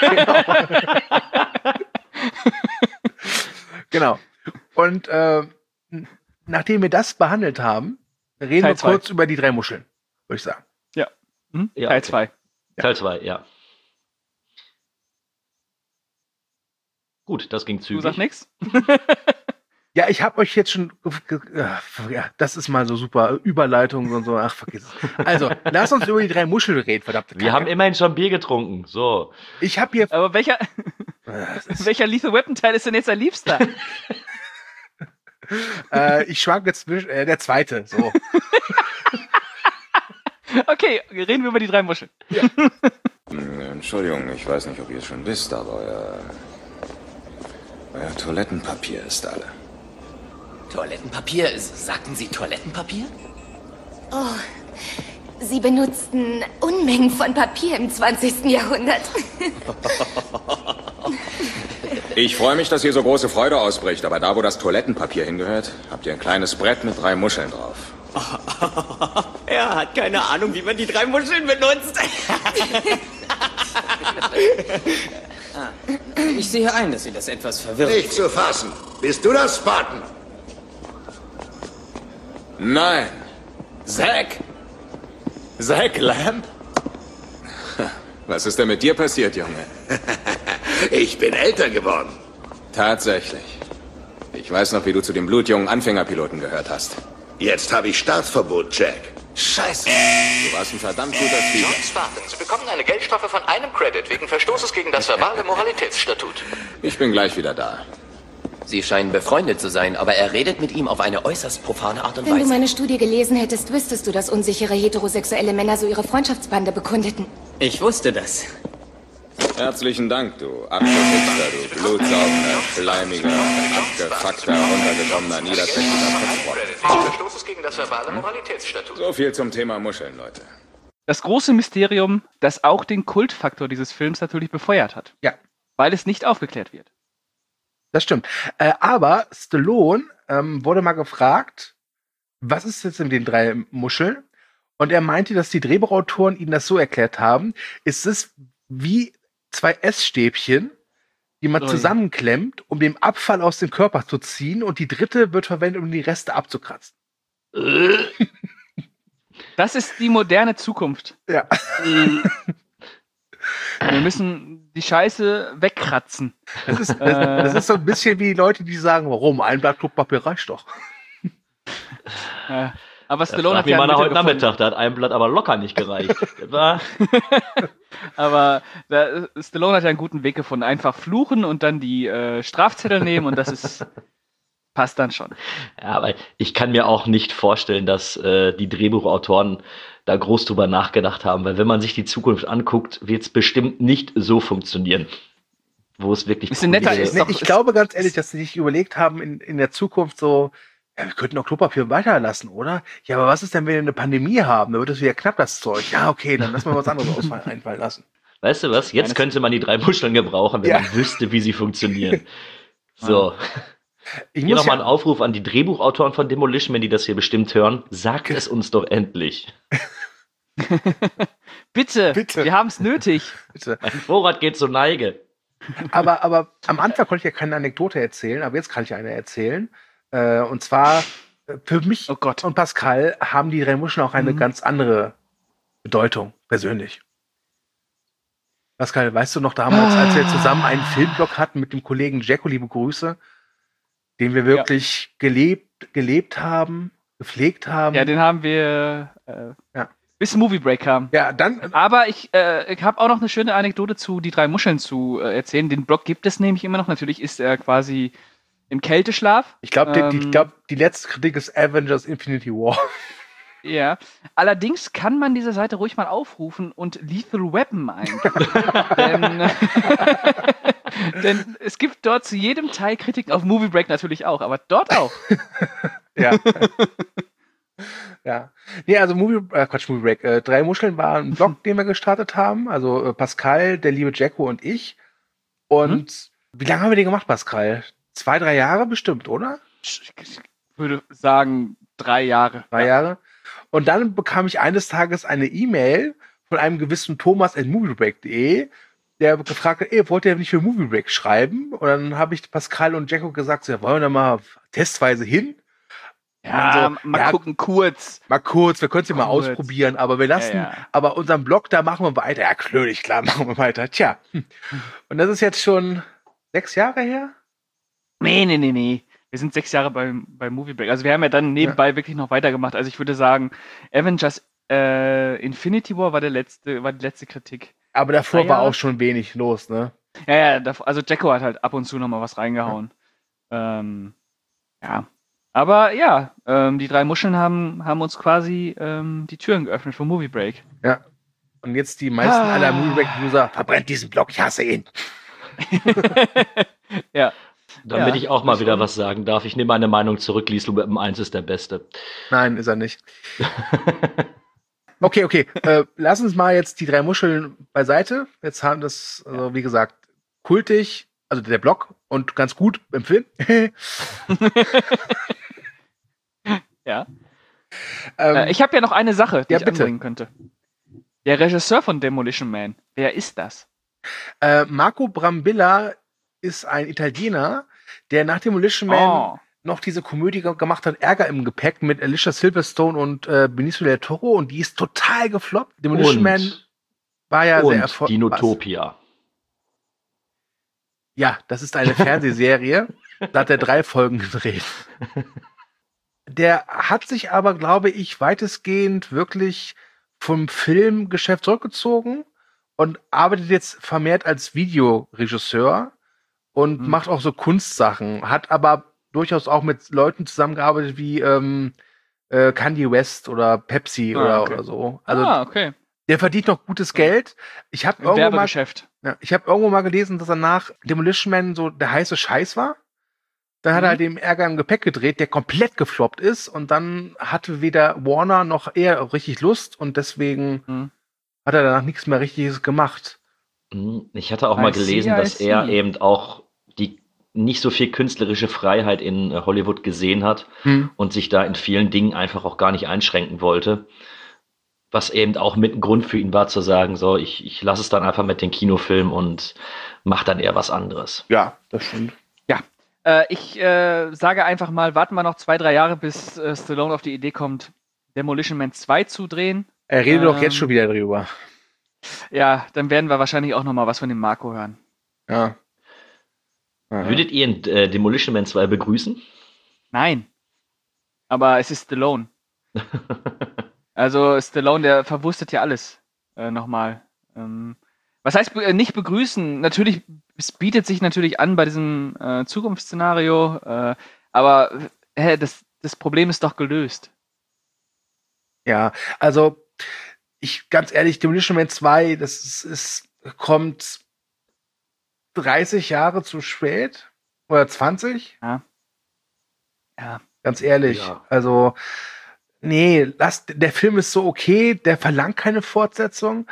Genau. Und äh, nachdem wir das behandelt haben, reden Teil wir zwei. kurz über die drei Muscheln, würde ich sagen. Ja. Hm? ja Teil zwei. Okay. Ja. Teil zwei, ja. Gut, das ging zügig. Du sagst nix? Ja, ich habe euch jetzt schon... Ja, das ist mal so super Überleitung und so. Ach, vergiss es. Also, lass uns über die drei Muscheln reden, verdammte Wir Kacke. haben immerhin schon Bier getrunken, so. Ich habe hier... Aber welcher... welcher Lethal Weapon Teil ist denn jetzt dein Liebster? äh, ich schwank jetzt... Äh, der zweite, so. Okay, reden wir über die drei Muscheln. Ja. Entschuldigung, ich weiß nicht, ob ihr es schon wisst, aber euer... Euer Toilettenpapier ist alle. Toilettenpapier? Sagten Sie Toilettenpapier? Oh, Sie benutzten Unmengen von Papier im zwanzigsten Jahrhundert. Ich freue mich, dass hier so große Freude ausbricht, aber da, wo das Toilettenpapier hingehört, habt ihr ein kleines Brett mit drei Muscheln drauf. Er hat keine Ahnung, wie man die drei Muscheln benutzt. Ich sehe ein, dass Sie das etwas verwirrt. Nicht zu fassen. Bist du das, Spartan? Nein. Zack? Zack Lamb? Was ist denn mit dir passiert, Junge? Ich bin älter geworden. Tatsächlich. Ich weiß noch, wie du zu dem blutjungen Anfängerpiloten gehört hast. Jetzt habe ich Startverbot, Jack. Scheiße. Du warst ein verdammt guter Flieger. John Spartan, Sie bekommen eine Geldstrafe von einem Credit wegen Verstoßes gegen das verbale Moralitätsstatut. Ich bin gleich wieder da. Sie scheinen befreundet zu sein, aber er redet mit ihm auf eine äußerst profane Art und Wenn Weise. du meine Studie gelesen hättest, wüsstest du, dass unsichere heterosexuelle Männer so ihre Freundschaftsbande bekundeten. Ich wusste das. Herzlichen Dank, du Abgewichster, du blutsaugender, schleimiger, abgefuckter, runtergekommener, niederträchtiger Kopfrock. Verstoßes gegen das verbale Moralitätsstatut. So viel zum Thema Muscheln, Leute. Das große Mysterium, das auch den Kultfaktor dieses Films natürlich befeuert hat. Ja. Weil es nicht aufgeklärt wird. Das stimmt. Äh, aber Stallone ähm, wurde mal gefragt, was ist jetzt in den drei Muscheln? Und er meinte, dass die Drehbuchautoren ihnen das so erklärt haben, es ist wie zwei Essstäbchen, die man Ui. zusammenklemmt, um den Abfall aus dem Körper zu ziehen, und die dritte wird verwendet, um die Reste abzukratzen. Das ist die moderne Zukunft. Ja. Wir müssen die Scheiße wegkratzen. Das ist, das, das ist so ein bisschen wie die Leute, die sagen, warum? Ein Blatt Klopapier reicht doch. Äh, aber Stallone hat ja ja mal heute gefunden. Nachmittag, da hat ein Blatt aber locker nicht gereicht. Das war Aber da, Stallone hat ja einen guten Weg gefunden. Einfach fluchen und dann die äh, Strafzettel nehmen, und das ist passt dann schon. Ja, aber ich kann mir auch nicht vorstellen, dass äh, die Drehbuchautoren da groß drüber nachgedacht haben, weil wenn man sich die Zukunft anguckt, wird es bestimmt nicht so funktionieren, wo es wirklich Bisschen netter coole- ist. Nee, ich glaube ganz ehrlich, dass sie sich überlegt haben, in, in der Zukunft so, ja, wir könnten auch Klopapier weiterlassen, oder? Ja, aber was ist denn, wenn wir eine Pandemie haben? Da wird es wieder knapp, das Zeug. Ja, okay, dann lassen wir was anderes ausfallen, einfallen lassen. Weißt du was? Jetzt könnte man die drei Muscheln gebrauchen, wenn Ja. man wüsste, wie sie funktionieren. So. Ich Hier muss nochmal ja, ein Aufruf an die Drehbuchautoren von Demolition, wenn die das hier bestimmt hören. Sagt es uns doch endlich. Bitte, Bitte. wir haben es nötig. bitte. Mein Vorrat geht zur Neige. Aber, aber am Anfang konnte ich ja keine Anekdote erzählen, aber jetzt kann ich eine erzählen. Äh, und zwar, äh, für mich Oh Gott. und Pascal haben die drei Muscheln auch eine Mhm. ganz andere Bedeutung, persönlich. Pascal, weißt du noch damals, als wir zusammen einen Filmblog hatten mit dem Kollegen Jacko, liebe Grüße, den wir wirklich gelebt, gelebt haben, gepflegt haben? Ja, den haben wir äh, Ja. bis Movie Break kam. Ja, dann, Aber ich, äh, ich habe auch noch eine schöne Anekdote zu die drei Muscheln zu äh, erzählen. Den Blog gibt es nämlich immer noch. Natürlich ist er quasi im Kälteschlaf. ich glaube, die, die, Ähm, ich glaub, die letzte Kritik ist Avengers Infinity War. Ja. Allerdings kann man diese Seite ruhig mal aufrufen und Lethal Weapon eingeben. denn, denn es gibt dort zu jedem Teil Kritiken, auf Movie Break natürlich auch, aber dort auch. Ja. Ja. Nee, also Movie, äh, Quatsch, Movie Break. Äh, drei Muscheln war ein Blog, den wir gestartet haben. Also äh, Pascal, der liebe Jacko und ich. Und Mhm. wie lange haben wir den gemacht, Pascal? Zwei, drei Jahre bestimmt, oder? Ich würde sagen, drei Jahre. Drei Jahre. Und dann bekam ich eines Tages eine E-Mail von einem gewissen Thomas at moviebreak punkt de, der gefragt hat, ey, wollt ihr nicht für Movie Break schreiben? Und dann habe ich Pascal und Jacko gesagt, so, ja, wollen wir da mal testweise hin? Ja, Und so, mal ja, gucken kurz. Mal kurz, wir können es ja mal Kurz. ausprobieren, aber wir lassen, Ja, ja. aber unseren Blog, da machen wir weiter. Ja, natürlich, klar, machen wir weiter. Tja. Hm. Und das ist jetzt schon sechs Jahre her? Nee, nee, nee, nee. Wir sind sechs Jahre beim, beim Movie Break. Also wir haben ja dann nebenbei wirklich noch weitergemacht. Also ich würde sagen, Avengers äh, Infinity War war der letzte, war die letzte Kritik. Aber davor Drei war Jahre? auch schon wenig los, ne? Ja, ja, dav- also Jacko hat halt ab und zu noch mal was reingehauen. Ähm, ja. Aber ja, ähm, die drei Muscheln haben, haben uns quasi ähm, die Türen geöffnet für Movie Break. Ja. Und jetzt die meisten Ah. aller Movie Break-User, verbrennt diesen Blog, ich hasse ihn. Ja. Damit Ja, ich auch mal das wieder war- was sagen darf. Ich nehme meine Meinung zurück. Lethal Weapon eins ist der beste. Nein, ist er nicht. Okay, okay. Äh, lass uns mal jetzt die drei Muscheln beiseite. Jetzt haben das, also wie gesagt, kultig, also der Blog und ganz gut im Film. Ja. Ähm, Äh, ich habe ja noch eine Sache, die ja, ich bitte. anbringen könnte. Der Regisseur von Demolition Man, wer ist das? Äh, Marco Brambilla ist ein Italiener, der nach Demolition Man Oh. noch diese Komödie ge- gemacht hat, Ärger im Gepäck mit Alicia Silverstone und äh, Benicio del Toro, und die ist total gefloppt. Demolition Und- Man war ja sehr Und erfolgreich. Dinotopia. Ja, das ist eine Fernsehserie. Da hat er drei Folgen gedreht. Der hat sich aber, glaube ich, weitestgehend wirklich vom Filmgeschäft zurückgezogen und arbeitet jetzt vermehrt als Videoregisseur und mhm. macht auch so Kunstsachen, hat aber durchaus auch mit Leuten zusammengearbeitet wie ähm, äh, Kanye West oder Pepsi Ah, oder, okay. oder so. Also ah, okay. der verdient noch gutes Geld. Ich habe irgendwo mal, Werbegeschäft. ja, ich habe irgendwo mal gelesen, dass er nach Demolition Man so der heiße Scheiß war. Dann hat er Mhm. halt den Ärger im Gepäck gedreht, der komplett gefloppt ist. Und dann hatte weder Warner noch er richtig Lust. Und deswegen Mhm. hat er danach nichts mehr Richtiges gemacht. Ich hatte auch mal I see, gelesen, I dass see. er eben auch die nicht so viel künstlerische Freiheit in äh, Hollywood gesehen hat Hm. und sich da in vielen Dingen einfach auch gar nicht einschränken wollte. Was eben auch mit ein Grund für ihn war, zu sagen, so, ich, ich lasse es dann einfach mit den Kinofilmen und mache dann eher was anderes. Ja, das stimmt. Ja. Äh, ich äh, sage einfach mal, warten wir noch zwei, drei Jahre, bis äh, Stallone auf die Idee kommt, Demolition Man zwei zu drehen. Er redet doch Ähm, jetzt schon wieder drüber. Ja, dann werden wir wahrscheinlich auch noch mal was von dem Marco hören. Ja. Würdet ihr äh, Demolition Man zwei begrüßen? Nein. Aber es ist Stallone. Also Stallone, der verwurstet ja alles äh, nochmal. Ähm, was heißt be- äh, nicht begrüßen? Natürlich, es bietet sich natürlich an bei diesem äh, Zukunftsszenario, äh, aber äh, das, das Problem ist doch gelöst. Ja, also ich ganz ehrlich, Demolition Man zwei, das ist, ist kommt dreißig Jahre zu spät oder zwanzig. Ja. Ja. Ganz ehrlich, Ja. also nee, lass, der Film ist so okay, der verlangt keine Fortsetzung.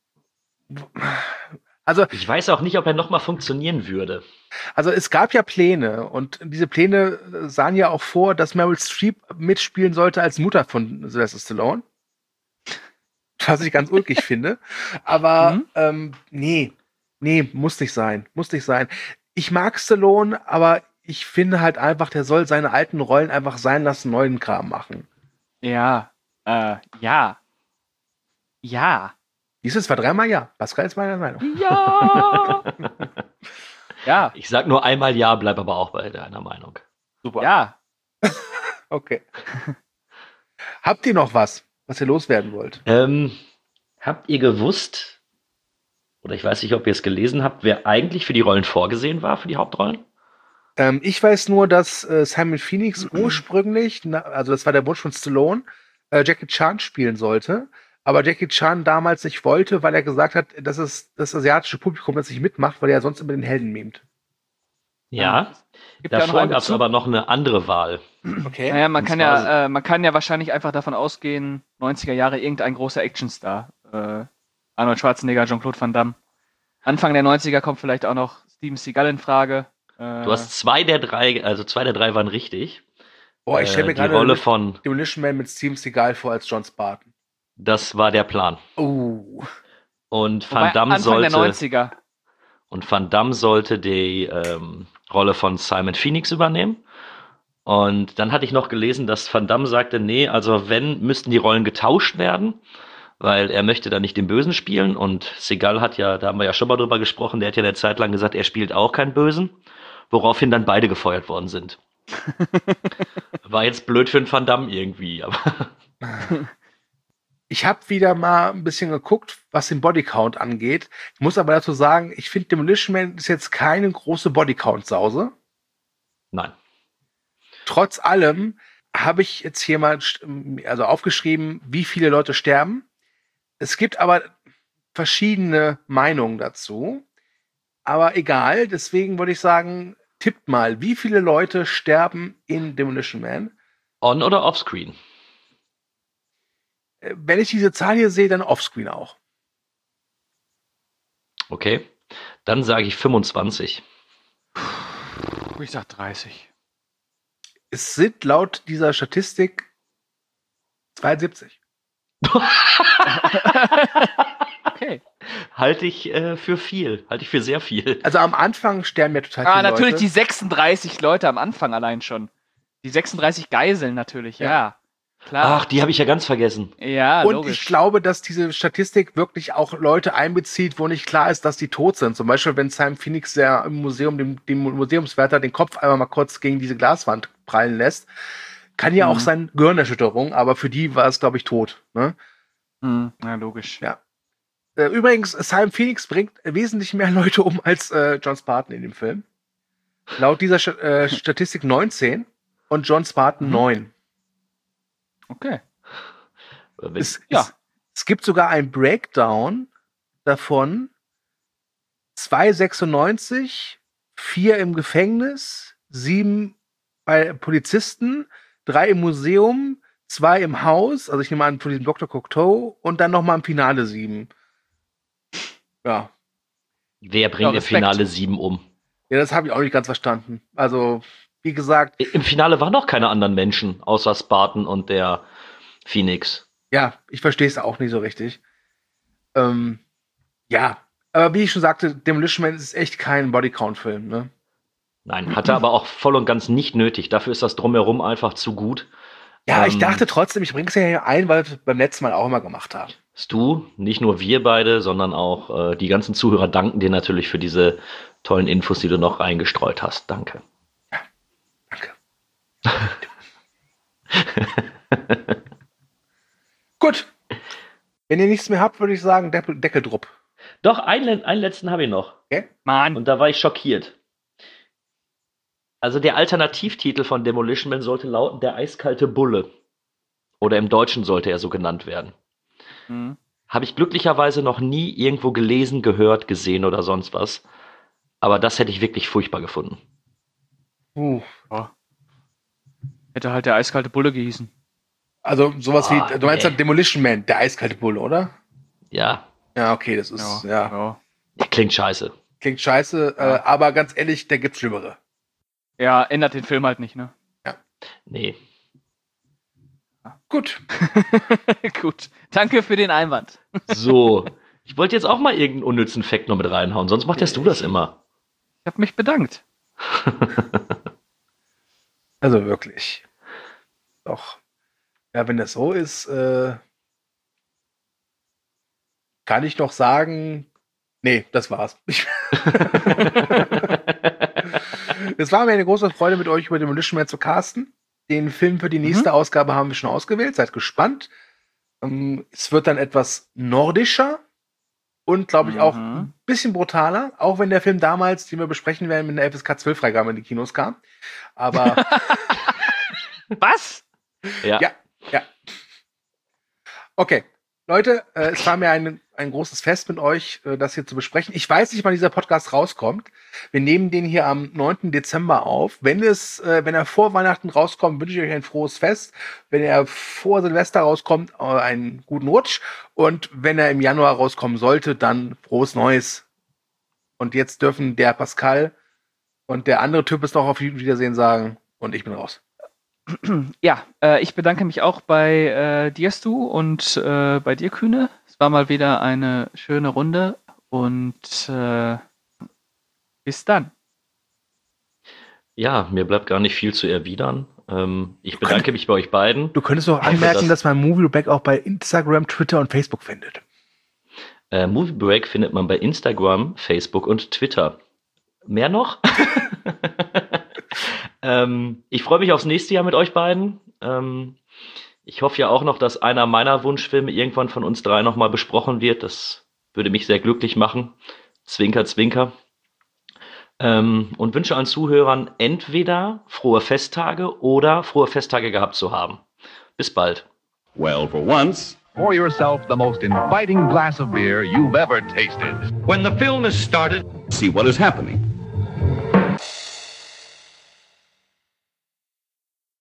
Also, Ich weiß auch nicht, ob er nochmal funktionieren würde. also es gab ja Pläne und diese Pläne äh, sahen ja auch vor, dass Meryl Streep mitspielen sollte als Mutter von Sylvester Stallone. Was ich ganz ulkig finde. Aber Mhm. ähm, nee, nee, muss nicht sein. Muss nicht sein. Ich mag Stallone, aber ich finde halt einfach, der soll seine alten Rollen einfach sein lassen, neuen Kram machen. Ja. Äh, ja. Ja. Dieses war dreimal ja. Pascal ist meiner Meinung. Ja. Ja. Ich sag nur einmal ja, bleib aber auch bei deiner Meinung. Super. Ja. Okay. Habt ihr noch was, was ihr loswerden wollt? Ähm, habt ihr gewusst, oder ich weiß nicht, ob ihr es gelesen habt, wer eigentlich für die Rollen vorgesehen war, für die Hauptrollen? Ähm, ich weiß nur, dass äh, Simon Phoenix ursprünglich, na, also das war der Wunsch von Stallone, äh, Jackie Chan spielen sollte. Aber Jackie Chan damals nicht wollte, weil er gesagt hat, dass es das asiatische Publikum das nicht mitmacht, weil er sonst immer den Helden mimt. Ja. Gibt ja auch noch Davor einen gab es Bezug. aber noch eine andere Wahl. Okay. Naja, man Und kann zwar- ja, äh, man kann ja wahrscheinlich einfach davon ausgehen, neunziger Jahre irgendein großer Actionstar. Äh, Arnold Schwarzenegger, Jean-Claude Van Damme. Anfang der neunziger kommt vielleicht auch noch Steven Seagal in Frage. Äh, Du hast zwei der drei, also zwei der drei waren richtig. Boah, ich stelle mir Äh, die gerade Rolle von, Demolition Man mit Steven Seagal vor als John Spartan. das war der Plan. Oh. Und wobei Van Damme Anfang der sollte, neunziger. und Van Damme sollte die ähm, Rolle von Simon Phoenix übernehmen. Und dann hatte ich noch gelesen, dass Van Damme sagte, nee, also wenn, müssten die Rollen getauscht werden, weil er möchte da nicht den Bösen spielen. Und Seagal hat ja, da haben wir ja schon mal drüber gesprochen, der hat ja eine Zeit lang gesagt, er spielt auch keinen Bösen, woraufhin dann beide gefeuert worden sind. War jetzt blöd für den Van Damme irgendwie, aber Ich habe wieder mal ein bisschen geguckt, was den Bodycount angeht. Ich muss aber dazu sagen, ich finde Demolition Man ist jetzt keine große Bodycount-Sause. nein. Trotz allem habe ich jetzt hier mal st- also aufgeschrieben, wie viele Leute sterben. Es gibt aber verschiedene Meinungen dazu. Aber egal, deswegen würde ich sagen, tippt mal, wie viele Leute sterben in Demolition Man? On- oder offscreen? Äh, Wenn ich diese Zahl hier sehe, dann offscreen auch. Okay. Dann sage ich fünfundzwanzig. Ich sag dreißig. Es sind laut dieser Statistik zweiundsiebzig. Okay. Halte ich äh, für viel. Halte ich für sehr viel. Also am Anfang sterben ja total Ah, viele natürlich Leute. die sechsunddreißig Leute am Anfang allein schon. Die sechsunddreißig Geiseln natürlich, ja. Ja. Klar. Ach, die habe ich ja ganz vergessen. Ja, Und logisch. ich glaube, dass diese Statistik wirklich auch Leute einbezieht, wo nicht klar ist, dass die tot sind. Zum Beispiel, wenn Simon Phoenix der im Museum, dem, dem Museumswärter den Kopf einmal mal kurz gegen diese Glaswand prallen lässt. Kann ja Mhm. auch sein Gehirnerschütterung, aber für die war es, glaube ich, tot. Ne? Mhm. Ja, logisch. Ja. Äh, übrigens, Simon Phoenix bringt wesentlich mehr Leute um als äh, John Spartan in dem Film. Laut dieser Sch- äh, Statistik neunzehn und John Spartan Mhm. neun. Okay. Es, Ja. es, es gibt sogar ein Breakdown davon. zwei sechsundneunzig, vier im Gefängnis, sieben bei Polizisten, drei im Museum, zwei im Haus, also ich nehme an von diesem Doktor Cocteau und dann nochmal im Finale sieben. Ja. Wer Ja, bringt im Respekt. Finale sieben um? Ja, das habe ich auch nicht ganz verstanden. Also, wie gesagt, Im Finale waren noch keine anderen Menschen, außer Spartan und der Phoenix. ja, ich verstehe es auch nicht so richtig. Ähm, ja, aber wie ich schon sagte, Demolition Man ist echt kein Bodycount-Film, ne? Nein, hatte aber auch voll und ganz nicht nötig. Dafür ist das Drumherum einfach zu gut. Ja, ich Ähm, dachte trotzdem, ich bringe es ja hier ein, weil wir es beim letzten Mal auch immer gemacht haben. Dass du, nicht nur wir beide, sondern auch äh, die ganzen Zuhörer danken dir natürlich für diese tollen Infos, die du noch reingestreut hast. Danke. Gut. Wenn ihr nichts mehr habt, würde ich sagen, Deckel, Deckeldrupp. Doch, einen, einen letzten habe ich noch. Okay. Mann. Und da war ich schockiert. Also der Alternativtitel von Demolition Man sollte lauten Der eiskalte Bulle. Oder im Deutschen sollte er so genannt werden. Mhm. Habe ich glücklicherweise noch nie irgendwo gelesen, gehört, gesehen oder sonst was. Aber das hätte ich wirklich furchtbar gefunden. Uh. Ja. Hätte halt der eiskalte Bulle gehießen. Also sowas Ah, wie, du meinst nee. ja Demolition Man, der eiskalte Bulle, oder? Ja, Ja, okay, das ist, ja. ja, klingt scheiße. Klingt scheiße, äh, aber ganz ehrlich, der gibt's Schlimmere. Ja, ändert den Film halt nicht, ne? Nee. Gut. Gut. Danke für den Einwand. So, ich wollte jetzt auch mal irgendeinen unnützen Fact noch mit reinhauen, sonst machst du das immer. Ich habe mich bedankt. Also wirklich. Doch. Ja, wenn das so ist, äh, kann ich doch sagen, nee, das war's. Ich Es war mir eine große Freude, mit euch über Demolition Man zu casten. Den Film für die nächste Mhm. Ausgabe haben wir schon ausgewählt. Seid gespannt. Ähm, es wird dann etwas nordischer und, glaube ich, auch Mhm. ein bisschen brutaler. Auch wenn der Film damals, den wir besprechen werden, mit einer F S K zwölf Freigabe in die Kinos kam. Aber Was? Ja. ja, ja. Okay. Leute, äh, es war mir ein, ein großes Fest mit euch, äh, das hier zu besprechen. Ich weiß nicht, wann dieser Podcast rauskommt. Wir nehmen den hier am neunten Dezember auf. Wenn es, äh, wenn er vor Weihnachten rauskommt, wünsche ich euch ein frohes Fest. Wenn er vor Silvester rauskommt, äh, einen guten Rutsch. Und wenn er im Januar rauskommen sollte, dann frohes Neues. Und jetzt dürfen der Pascal und der andere Typ es noch auf Wiedersehen sagen. Und ich bin raus. Ja, äh, ich bedanke mich auch bei äh, dir, Stu, und äh, bei dir, Kühne. Es war mal wieder eine schöne Runde und äh, bis dann. Ja, mir bleibt gar nicht viel zu erwidern. Ähm, ich bedanke mich bei euch beiden. Du könntest doch Ich hoffe, anmerken, dass- dass man Movie Back auch bei Instagram, Twitter und Facebook findet. Äh, Movie Break findet man bei Instagram, Facebook und Twitter. Mehr noch? ähm, ich freue mich aufs nächste Jahr mit euch beiden. Ähm, ich hoffe ja auch noch, dass einer meiner Wunschfilme irgendwann von uns drei nochmal besprochen wird. Das würde mich sehr glücklich machen. Zwinker, zwinker. Ähm, und wünsche allen Zuhörern entweder frohe Festtage oder frohe Festtage gehabt zu haben. Bis bald. Well, for once. Pour yourself the most inviting glass of beer you've ever tasted. When the film is started, See what is happening.